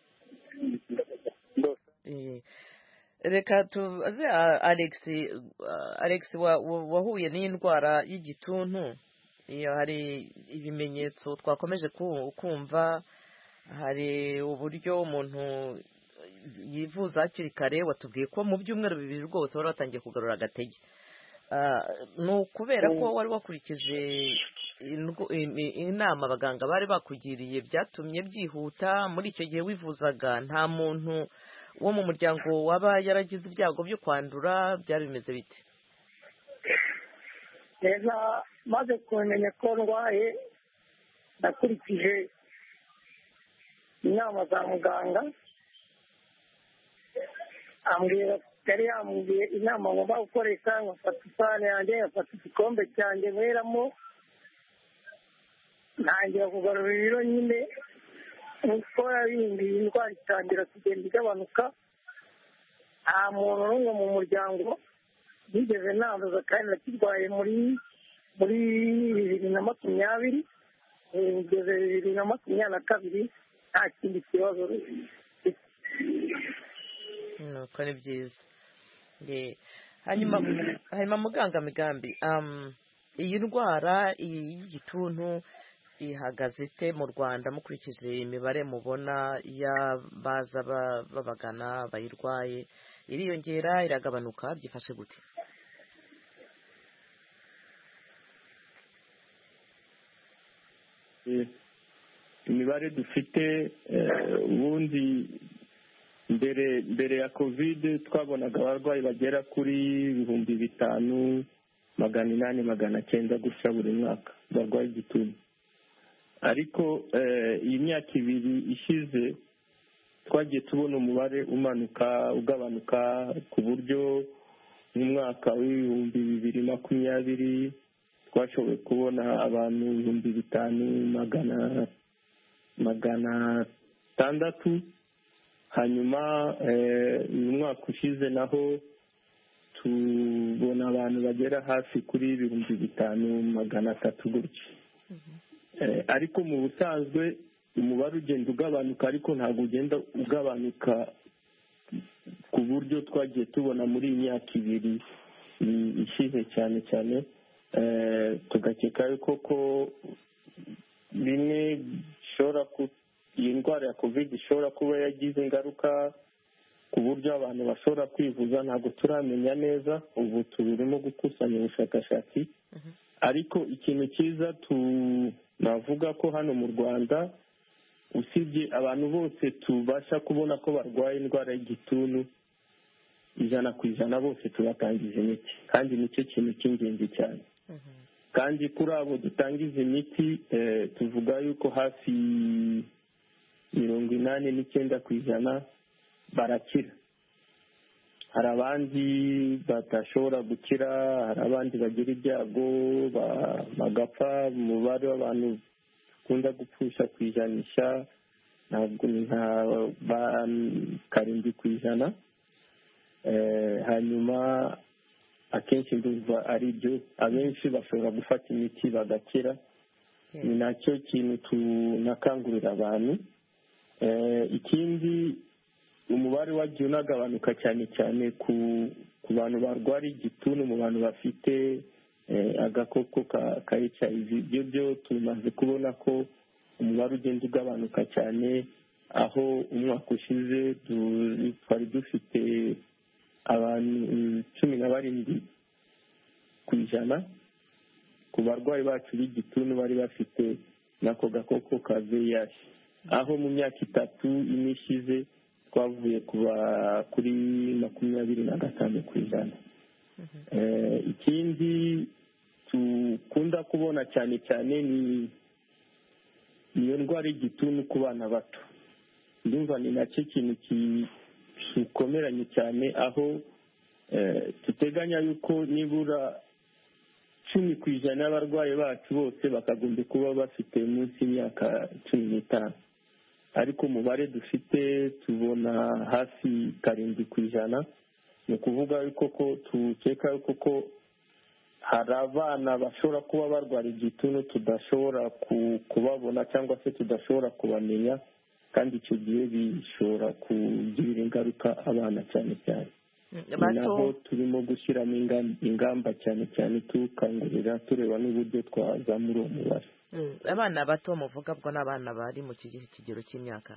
Reka tuze Alex wahuye n'indwara y'igituntu iyo hari ibimenyetso twakomeje kumva hari uburyo umuntu yivuza hakiri kare watubwiye ko mu byumweru 2 rwose wari watangiye kugarura agatege. Ni ukubera ko wari wakurikije inama abaganga bari bakugiriye byatumye byihuta muri icyo gihe wivuzaga nta muntu wo mu muryango waba yaragize ibyago byo kwandura byari bimeze bite? Maze kumenya ko ndwaye nakurikije inama za muganga yari yambwiye inama ngomba gukoresha nkafata isahani yanjye nkafata igikombe cyanjye nkweramo ntangira kugarura ibiro nyine uko yabimbiye indwara itangira kugenda igabanuka nta muntu n'umwe mu muryango yigeze nanduza kandi nakirwaye muri 2020 kugeza 2022 nta kindi kibazo nuko ni byiza. Hanyuma muganga Migambi iyi ndwara y'igituntu ihagaze ite mu Rwanda mukurikije imibare mubona y'abaza babagana bayirwaye iriyongera iragabanuka byifashe gute? Imibare dufite ubundi mbere ya covid twabonaga abarwayi bagera kuri 5,500 800 gusa buri mwaka barwaye igituntu, ariko iyi myaka 2 ishize twagiye tubona umubare ugabanuka ku buryo mu mwaka w'ibihumbi 2020 twashoboye kubona abantu 5,600. hanyuma uyu mwaka ushize naho tubona abantu bagera hafi kuri 5,300 gutyo. ariko mu busanzwe umubare ugenda ugabanuka, ariko ntabwo ugenda ugabanuka ku buryo twagiye tubona muri iyi myaka 2 ishize cyane cyane. tugakeka yuko ko bimwe bishobora iyi ndwara ya covid ishobora kuba yagize ingaruka ku buryo abantu bashobora kwivuza, ntabwo turamenya neza. ubu turimo gukusanya ubushakashatsi. ariko ikintu cyiza navuga ko hano mu Rwanda, usibye abantu bose tubasha kubona ko barwaye indwara y'igituntu 100% bose tubatangiza imiti, kandi nicyo kintu cy'ingenzi cyane. kandi kuri abo dutangiza imiti tuvuga yuko hafi 89% barakira. hari abandi batashobora gukira, hari abandi bagira ibyago bagapfa. umubare w'abantu dukunda gupfusha ku ijanisha ntabwo ni nka 7%. hanyuma akenshi ndumva ari byo, abenshi bashobora gufata imiti bagakira. ni nacyo kintu tunakangurira abantu. ikindi, umubare wagiye unagabanuka cyane cyane ku bantu barwara igituntu, mu bantu bafite agakoko ka HIV. ibyo byo tumaze kubona ko umubare ugenda ugabanuka cyane, aho umwaka ushize twari dufite abantu 17% ku barwayi bacu b'igituntu bari bafite n'ako gakoko ka VIH, aho mu myaka 3 ine ishize twavuye kuri 25%. ikindi dukunda kubona cyane cyane ni iyo ndwara y'igituntu ku bana bato. ndumva ni nacyo kintu gikomeranye cyane, aho tuteganya yuko nibura 10% y'abarwayi bacu bose bakagombye kuba bafite munsi y'imyaka 15. ariko umubare dufite tubona hafi 7%. ni ukuvuga yuko ko tukeka yuko ko hari abana bashobora kuba barwara igituntu tudashobora kubabona cyangwa se tudashobora kubamenya, kandi icyo gihe bishobora kugirira ingaruka abana cyane cyane. naho turimo gushyiramo ingamba cyane cyane tukangurira tureba n'uburyo twazamura uwo mubare. abana bato muvuga bwo n'abana bari mu kigero cy'imyaka?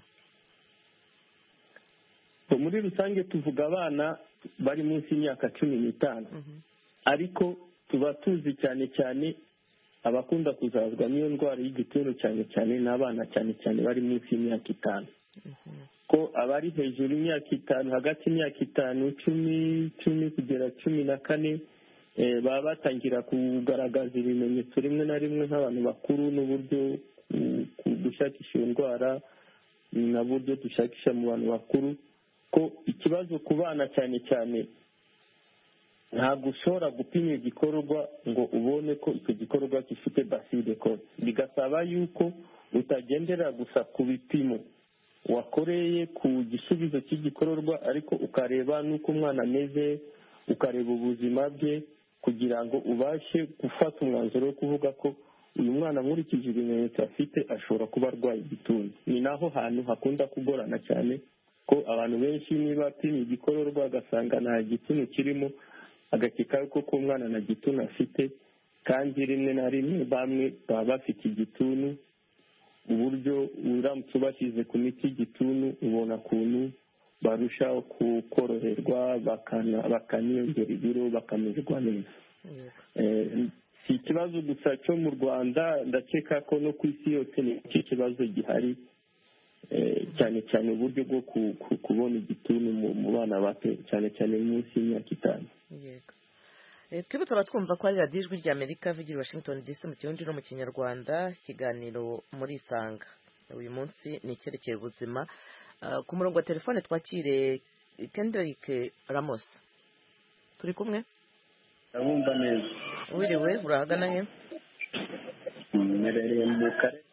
muri rusange tuvuga abana bari munsi y'imyaka 15. ariko tuba tuzi cyane cyane abakunda kuzazwa n'iyo ndwara y'igituntu cyane cyane n'abana cyane cyane bari munsi y'imyaka 5. ko abari hejuru y'imyaka 5, hagati y'imyaka 5, 10 kugera 14, baba batangira kugaragaza ibimenyetso rimwe na rimwe nk'abantu bakuru, n'uburyo gushakisha iyo ndwara na buryo dushakisha mu bantu bakuru. ko ikibazo ku bana cyane cyane, ntabwo ushobora gupima igikorwa ngo ubone ko icyo gikorwa gifite baside kose. bigasaba yuko utagendera gusa ku bipimo wakoreye ku gisubizo cy'igikororwa, ariko ukareba n'uko umwana ameze, ukareba ubuzima bwe, kugira ngo ubashe gufata umwanzuro wo kuvuga ko uyu mwana nkurikije ibimenyetso afite ashobora kuba arwaye igituntu. ni naho hantu hakunda kugorana cyane, ko abantu benshi niba apima igikororwa agasanga nta gituntu kirimo, agakeka yuko ko umwana nta gituntu afite, kandi rimwe na rimwe bamwe baba bafite igituntu. uburyo uramutse ubashyize ku miti y'igituntu ubona ukuntu barushaho koroherwa, bakaniyongera ibiro, bakamererwa neza. si ikibazo gusa cyo mu Rwanda, ndakeka ko no ku isi yose ni iki kibazo gihari, cyane cyane uburyo bwo kubona igituntu mu bana bato cyane cyane munsi y'imyaka 5. twibutse abatwumva ko ari radiyo ijwi ry'Amerika ivugira i Washington DC mu kirundi no mu kinyarwanda. ikiganiro muri Isanga uyu munsi ni icyerekeye ubuzima. ku murongo wa telefone twakire Kendrick Ramos. turi kumwe ndabumva neza. wiriwe urahagana he? Mmerereye mu karere.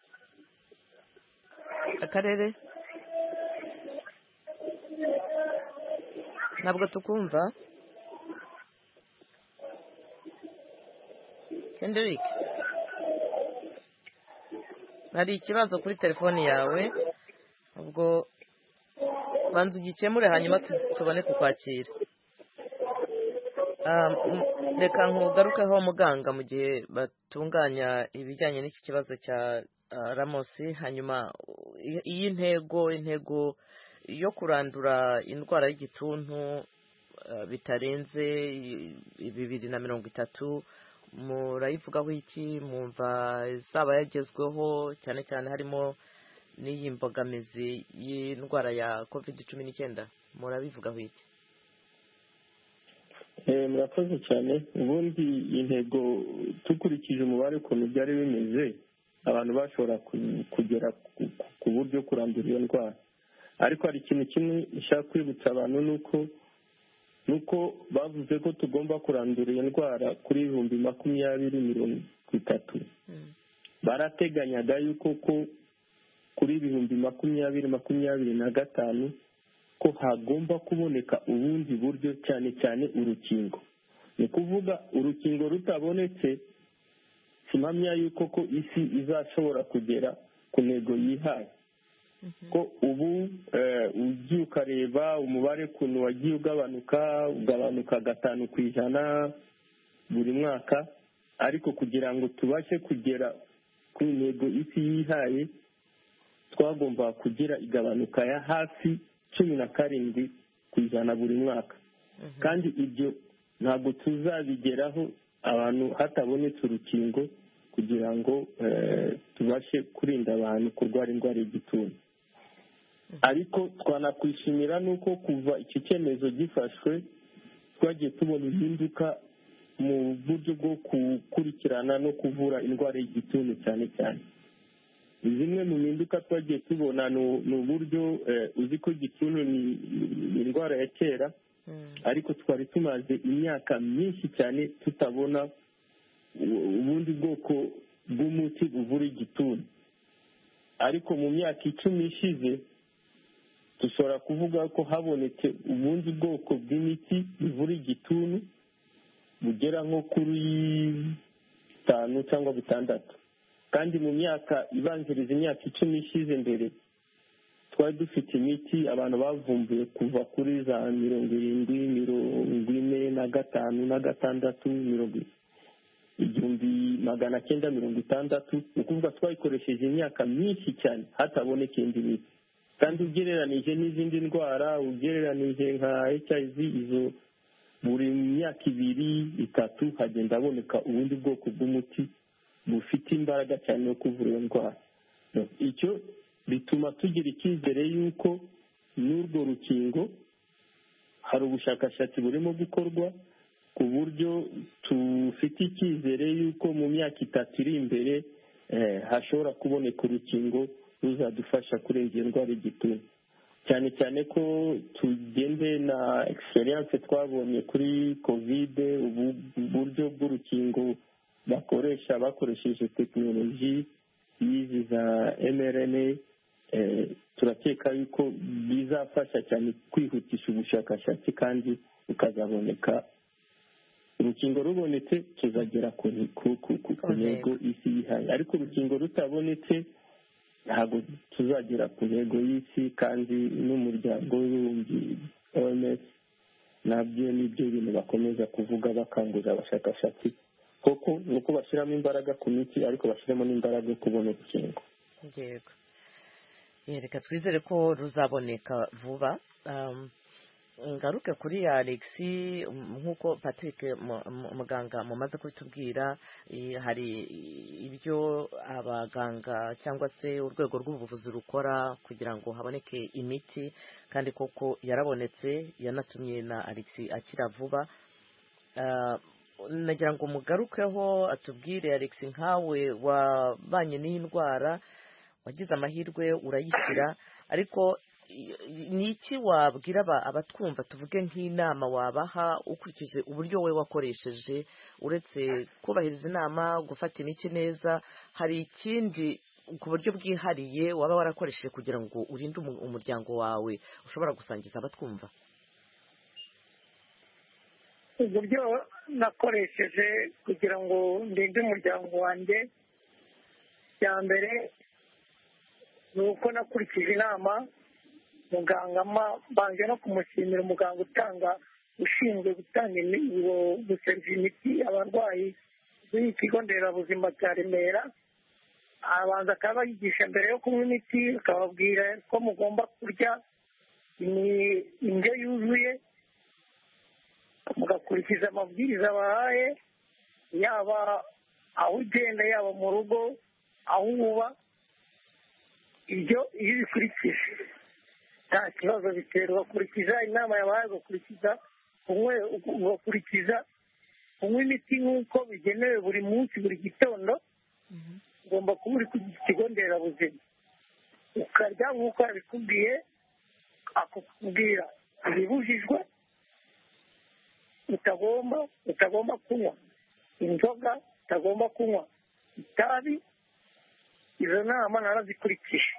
Akarere ntabwo tukumva. Kendrick, hari ikibazo kuri telefoni yawe, ubwo banza ugikemure hanyuma tubone kukwakira. Reka nkugarukeho muganga mu gihe batunganya ibijyanye n'iki kibazo cya Ramosi. Hanyuma iyi intego yo kurandura indwara y'igituntu bitarenze 2030 murayivugaho iki? Mwumva izaba yagezweho cyane cyane harimo n'iyi mbogamizi y'indwara ya COVID-19, murabivugaho iki? Murakoze cyane. Ubundi intego dukurikije umubare ukuntu byari bimeze, abantu bashobora kugera ku buryo kurandura iyo ndwara, ariko hari ikintu kimwe nshaka kwibutsa abantu nuko bavuze ko tugomba kurandura iyo ndwara kuri 2030. Barateganyaga yuko kuri 2025 ko hagomba kuboneka ubundi buryo, cyane cyane urukingo. Ni kuvuga urukingo rutabonetse simamya yuko ko isi izashobora kugera ku ntego yihaye. Ko ubu ugiye ukareba umubare ukuntu wagiye ugabanuka 5% buri mwaka, ariko kugira ngo tubashe kugera ku ntego isi yihaye twagomba kugira igabanuka ya hafi 17% buri mwaka. Kandi ibyo ntabwo tuzabigeraho abantu hatabonetse urukingo kugira ngo tubashe kurinda abantu kurwara indwara y'igituntu. Ariko twanakwishimira nuko kuva iki cyemezo gifashwe twagiye tubona impinduka mu buryo bwo gukurikirana no kuvura indwara y'igituntu cyane cyane. Zimwe mu mpinduka twagiye tubona ni uburyo uzi ko igituntu ni indwara ya kera, ariko twari tumaze imyaka myinshi cyane tutabona ubundi bwoko bw'umuti buvura igituntu. Ariko mu myaka 10 ishize dushobora kuvuga ko habonetse ubundi bwoko bw'imiti buvura igituntu bugera nko kuri 5 cyangwa 6. Kandi mu myaka ibanziriza imyaka 10 ishize mbere twari dufite imiti abantu bavumbuye kuva kuri za 70, 45, 1960. Ni ukuvuga twayikoresheje imyaka myinshi cyane hataboneka indi miti. Kandi ugereranije n'izindi ndwara, ugereranije nka HIV, izo buri myaka 2-3 hagenda haboneka ubundi bwoko bw'umuti bufite imbaraga cyane yo kuvura iyo ndwara. Icyo bituma tugira icyizere yuko n'urwo rukingo hari ubushakashatsi burimo gukorwa ku buryo tufite icyizere yuko mu myaka 3 iri imbere hashobora kuboneka urukingo ruzadufasha kurenza iyo ndwara y'igituntu. Cyane cyane ko tugende na experience twabonye kuri COVID, uburyo bw'urukingo bakoresheje tekinoloji y'izi za mRNA. Turakeka yuko bizafasha cyane kwihutisha ubushakashatsi kandi ukazaboneka. Urukingo rubonetse tuzagera ku ntego isi yihaye, ariko urukingo rutabonetse ntabwo tuzagera ku ntego y'isi. Kandi n'umuryango w'ubumbyi OMS nabyo nibyo bintu bakomeza kuvuga bakangurira abashakashatsi koko nuko bashyiramo imbaraga ku miti, ariko bashyiramo n'imbaraga yo kubona urukingo. Yego, reka twizere ko ruzaboneka vuba. Ngaruke kuri Alex, nk'uko Patrick muganga mumaze kubitubwira, hari ibyo abaganga cyangwa se urwego rw'ubuvuzi rukora kugira ngo haboneke imiti, kandi koko yarabonetse, yanatumye na Alex akira vuba. Nagira ngo mugarukeho atubwire Alex, nkawe wabanye n'iyi ndwara, wagize amahirwe urayishyira, ariko ni iki wabwira abatwumva tuvuge nk'inama wabaha ukurikije uburyo we wakoresheje uretse kubahiriza inama gufata imiti neza hari ikindi ku buryo bwihariye waba warakoresheje kugira ngo urinde umuryango wawe ushobora gusangiza abatwumva? uburyo nakoresheje kugira ngo ndinde umuryango wanjye, cya mbere ni uko nakurikije inama muganga mbanje no kumushimira umuganga ushinzwe gutanga guseriva imiti abarwayi b'ikigo nderabuzima cya Remera. Abanza akaba yigisha mbere yo kunywa imiti, akababwira ko mugomba kurya indyo yuzuye, mugakurikiza amabwiriza bahaye, yaba aho ugenda yaba mu rugo aho uba. Ibyo iyo ubikurikije nta kibazo bitera, ugakurikiza inama yabahaye, ugakurikiza kunywa imiti nk'uko bigenewe buri munsi buri gitondo. Ugomba kuba uri ku kigo nderabuzima ukarya nk'uko yabikubwiye, akakubwira ibibujijwe utagomba kunywa inzoga, utagomba kunywa itabi. Izo nama narazikurikije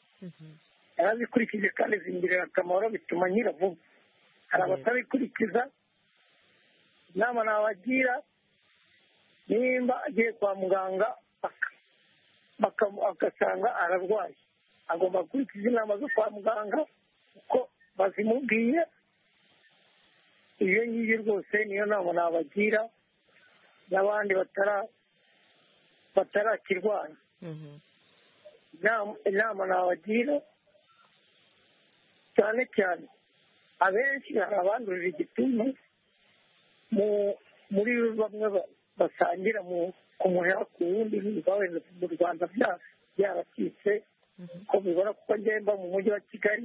kandi zingirira akamaro, bituma nkira vuba. Hari abatabikurikiza. Inama nabagira, nimba agiye kwa muganga agasanga ararwaye, agomba gukurikiza inama zo kwa muganga uko bazimubwiye. Iyo ngiyo rwose niyo nama nabagira n'abandi batarakirwanya. Inama nabagira cyane cyane, abenshi hari abandurira igituntu muri bamwe basangira ku muheha ku wundi. Mu Rwanda byaracitse ko bibona, kuko ngemba mu mujyi wa Kigali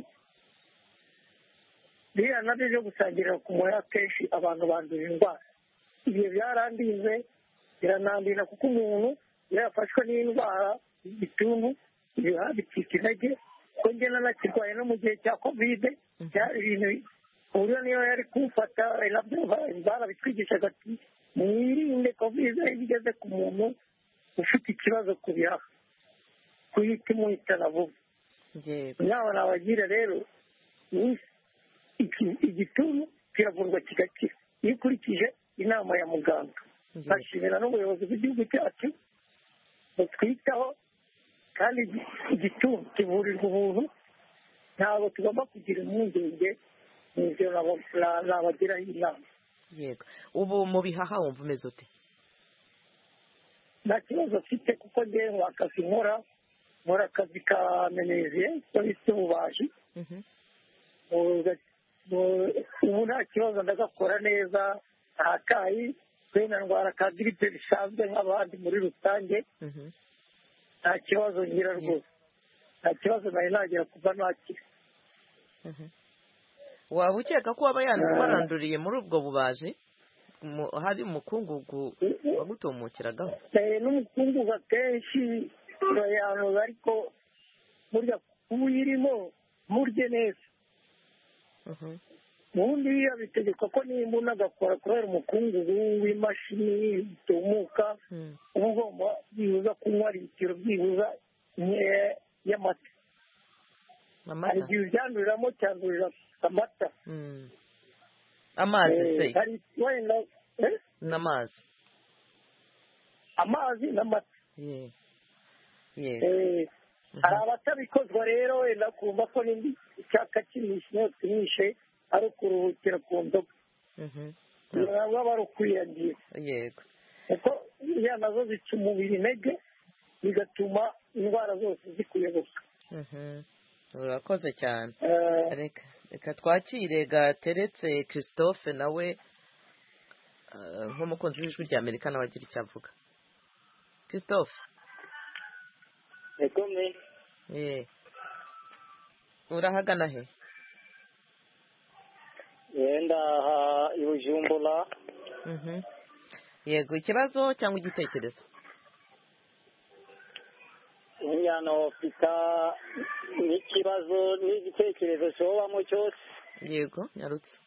biriya nabyo byo gusangirira ku muheha kenshi abantu bandurira indwara. Ibyo byarandinze biranandira, kuko umuntu iyo yafashwe n'indwara y'igituntu ibihaha bicika intege. Ko njye nanakirwaye no mu gihe cya kovide, byari ibintu ku buryo niyo yari kumfata nabyo barabitwigishaga ati mwirinde kovide iyo igeze ku muntu ufite ikibazo ku bihaha kuhita imuhitana vuba. Inama nabagira rero, igituntu kiravurwa kigakira iyo ukurikije inama ya muganga. Ndashimira n'ubuyobozi bw'igihugu cyacu butwitaho, kandi igituntu kivurirwa ubuntu, ntabwo tugomba kugira impungenge. Nibyo nabagiraho inama. Yego. Ubu mu bihaha wumva umeze ute? Nta kibazo mfite, kuko njyewe akazi nkora akazi ka meneziye ko bita ububaji. Ubu nta kibazo, ndagakora neza, nta kayi, twenda ndwara ka giripe bisanzwe nk'abandi muri rusange. Nta kibazo ngira rwose, nta kibazo nari nagira kuva nakira. Waba ukeka ko waba waranduriye muri ubwo bubaji? Hari umukungugu wagutumukiragaho? N'umukungugu akenshi urayanduza, ariko burya kuba uyirimo murye neza. ubundi bitegekwa ko nimba unagakora kubera umukungugu w'imashini bitumuka uba ugomba byibuza kunywa litiro byibuza nkeya y'amata. hari igihe ubyanduriramo cyandurira amata. Amazi se wenda n'amazi, amazi n'amata. hari abatabikozwa rero wenda kumva ko n'indi icyaka kinishe ari ukuruhukira ku nzoga. baba bari ukwiyangira. Yego. kuko iya nazo zica umubiri intege bigatuma indwara zose zikuyoboka. urakoze cyane. reka twakire Gateretse Christophe nawe nk'umukunzi w'ijwi rya Amerika nawe agira icyo avuga. Christophe. urahagana he? wenda i Bujumbura. Yego, ikibazo cyangwa igitekerezo? umenya nofita n'ikibazo n'igitekerezo cyobamo cyose. Yego nyarutse.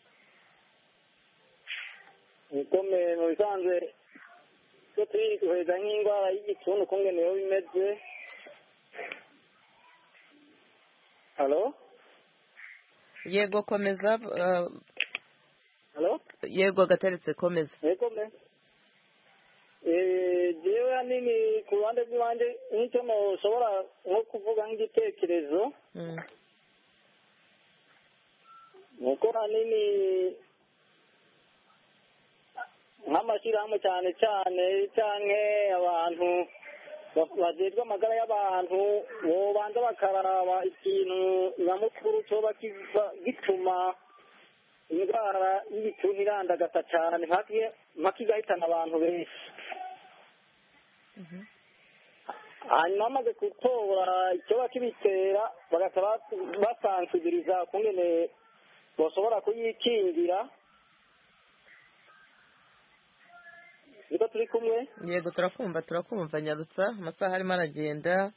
Nikomeye mu bisanzwe ko twihweza nk'indwara y'igituntu kungene yo bimeze. Halo? Yego komeza. Halo? Yego gateretse komeza. Yego me. Jewe hanini ku ruhande rw'iwanjye n'icyo ntushobora nko kuvuga nk'igitekerezo. Nuko hanini nk'amashyirahamwe cyane cyane canke abantu bajejwe amagara y'abantu bobanza bakaraba ikintu nyamukuru coba gituma indwara y'igituntu irandagata cyane mpaka igahitana abantu benshi. Hanyuma bamaze gutora icyoba kibitera bagahita basansibiriza kungene bashobora kuyikingira. Niko turi kumwe? Yego turakumva nyarutsa amasaha arimo aragenda.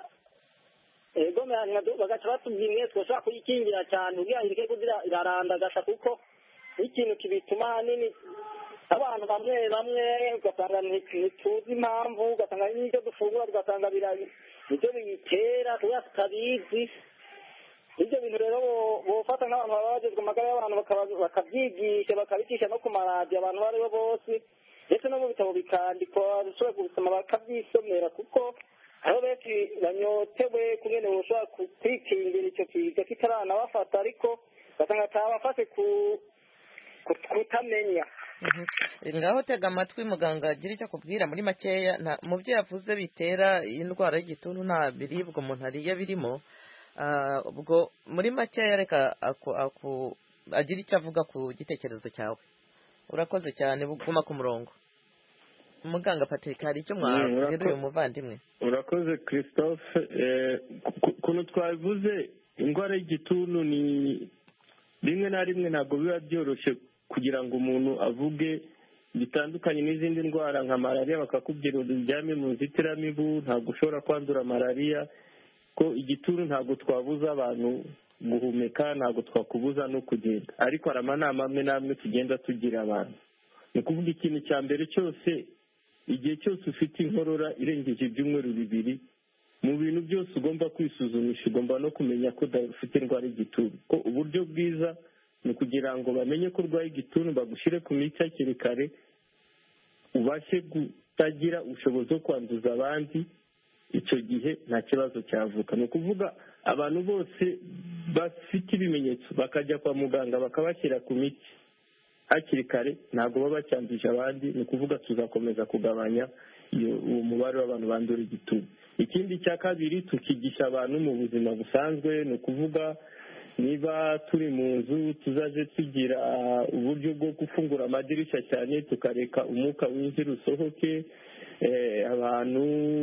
Ego bagaca batubwira twashobora kuyikingira cyane kugira ngo ireke kugira irarandagata kuko ikintu kibituma hanini abantu bamwe ugasanga ntituzi impamvu, ugasanga n'ibyo dufungura ugasanga nibyo biyitera tuba tutabizi. Ibyo bintu rero bofata nk'abantu baba bagezwe amagara y'abantu bakabyigisha bakabicisha no ku maradiyo abantu abo ari bo bose ndetse no mu bitabo bikandikwa bishobora kubisoma bakabyisomera kuko aho benshi banyotewe kungene boshobora kwikingira icyo kiza kitaranabafata ariko ugasanga atabafashe kutamenya. Ngaho tega amatwi muganga agira icyo akubwira muri makeya. Mu byo yavuze bitera indwara y'igituntu nta biribwa umuntu ariye birimo. Ubwo muri makeya reka agira icyo avuga ku gitekerezo cyawe. Urakoze cyane buguma ku murongo. Umuganga Patrick hari icyo mwabwira uyu muvandimwe? Urakoze Christophe. Kuno twavuze indwara y'igituntu ni rimwe na rimwe ntabwo biba byoroshye kugira ngo umuntu avuge bitandukanye n'izindi ndwara nka malariya bakakubwira uryame mu nzitiramibu ntabwo ushobora kwandura malariya. Ko igituntu ntabwo twabuza abantu guhumeka, ntabwo twakubuza no kugenda, ariko hari amanama amwe n'amwe tugenda tugira abantu. Ni ukuvuga ikintu cya mbere cyose, igihe cyose ufite inkorora irengeje ibyumweru 2, mu bintu byose ugomba kwisuzumisha ugomba no kumenya ko ufite indwara y'igituntu. Ko uburyo bwiza ni ukugira ngo bamenye ko urwaye igituntu bagushyire ku miti hakiri kare, ubashe kutagira ubushobozi bwo kwanduza abandi. Icyo gihe nta kibazo cyavuka. Ni ukuvuga abantu bose bafite ibimenyetso bakajya kwa muganga bakabashyira ku miti hakiri kare ntabwo baba bacyanduje abandi. Ni ukuvuga tuzakomeza kugabanya uwo mubare w'abantu bandura igituntu. Ikindi cya kabiri tukigisha abantu mu buzima busanzwe. Ni ukuvuga niba turi mu nzu tuzaje tugira uburyo bwo gufungura amadirishya cyane tukareka umwuka winjira usohoke. Abantu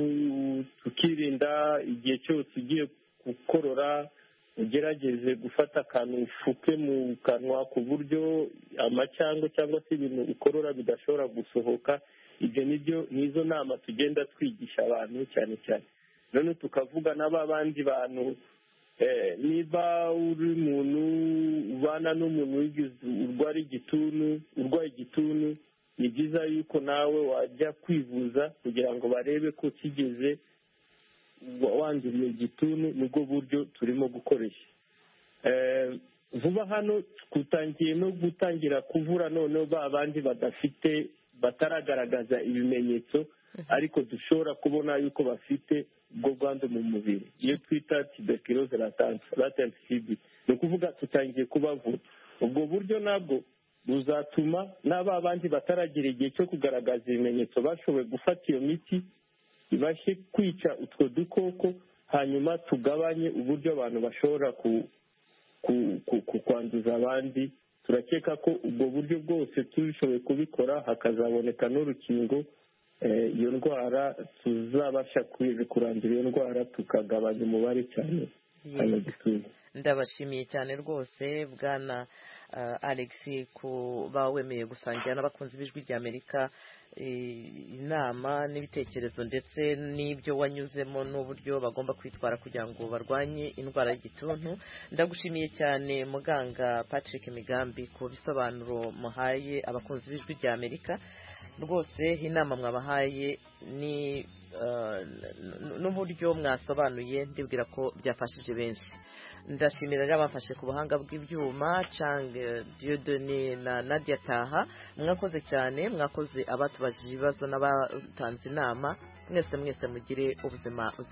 tukirinda igihe cyose ugiye gukorora ugerageze gufata akantu ufuke mu kanwa ku buryo amacyango cyangwa se ibintu ukorora bidashobora gusohoka. Ibyo nizo nama tugenda twigisha abantu cyane cyane. None tukavuga n'abandi bantu, niba uri umuntu ubana n'umuntu urwaye igituntu ni byiza yuko nawe wajya kwivuza kugira ngo barebe ko kigeze wanduriye igituntu. Nibwo buryo turimo gukoresha. Vuba hano tutangiye no gutangira kuvura noneho abandi bataragaragaza ibimenyetso ariko dushobora kubona yuko bafite ubwo bwandu mu mubiri, iyo twita tuberculose latent TB. Ni ukuvuga tutangiye kubavura. Ubwo buryo nabwo buzatuma n'aba bandi bataragira igihe cyo kugaragaza ibimenyetso bashoboye gufata iyo miti ibashe kwica utwo dukoko, hanyuma tugabanye uburyo abantu bashobora kwanduza abandi. Turakeka ko ubwo buryo bwose tubishoboye kubikora hakazaboneka n'urukingo, iyo ndwara tuzabasha kurandura iyo ndwara tukagabanya umubare cyane hano gisubizo. ndabashimiye cyane rwose bwana Alex kuba wemeye gusangira n'abakunzi b'ijwi ry'Amerika inama n'ibitekerezo ndetse n'ibyo wanyuzemo n'uburyo bagomba kwitwara kugira ngo barwanye indwara y'igituntu. Ndagushimiye cyane muganga Patrick Migambi ku bisobanuro muhaye abakunzi b'ijwi ry'Amerika. Rwose inama mwabahaye ni n'uburyo mwasobanuye ndibwira ko byafashije benshi. Ndashimira rero abafashe ku buhanga bw'ibyuma Chang Dieudonné na Nadia Taha. Mwakoze cyane, mwakoze abatubajije ibibazo n'abatanze inama. Mwese mugire ubuzima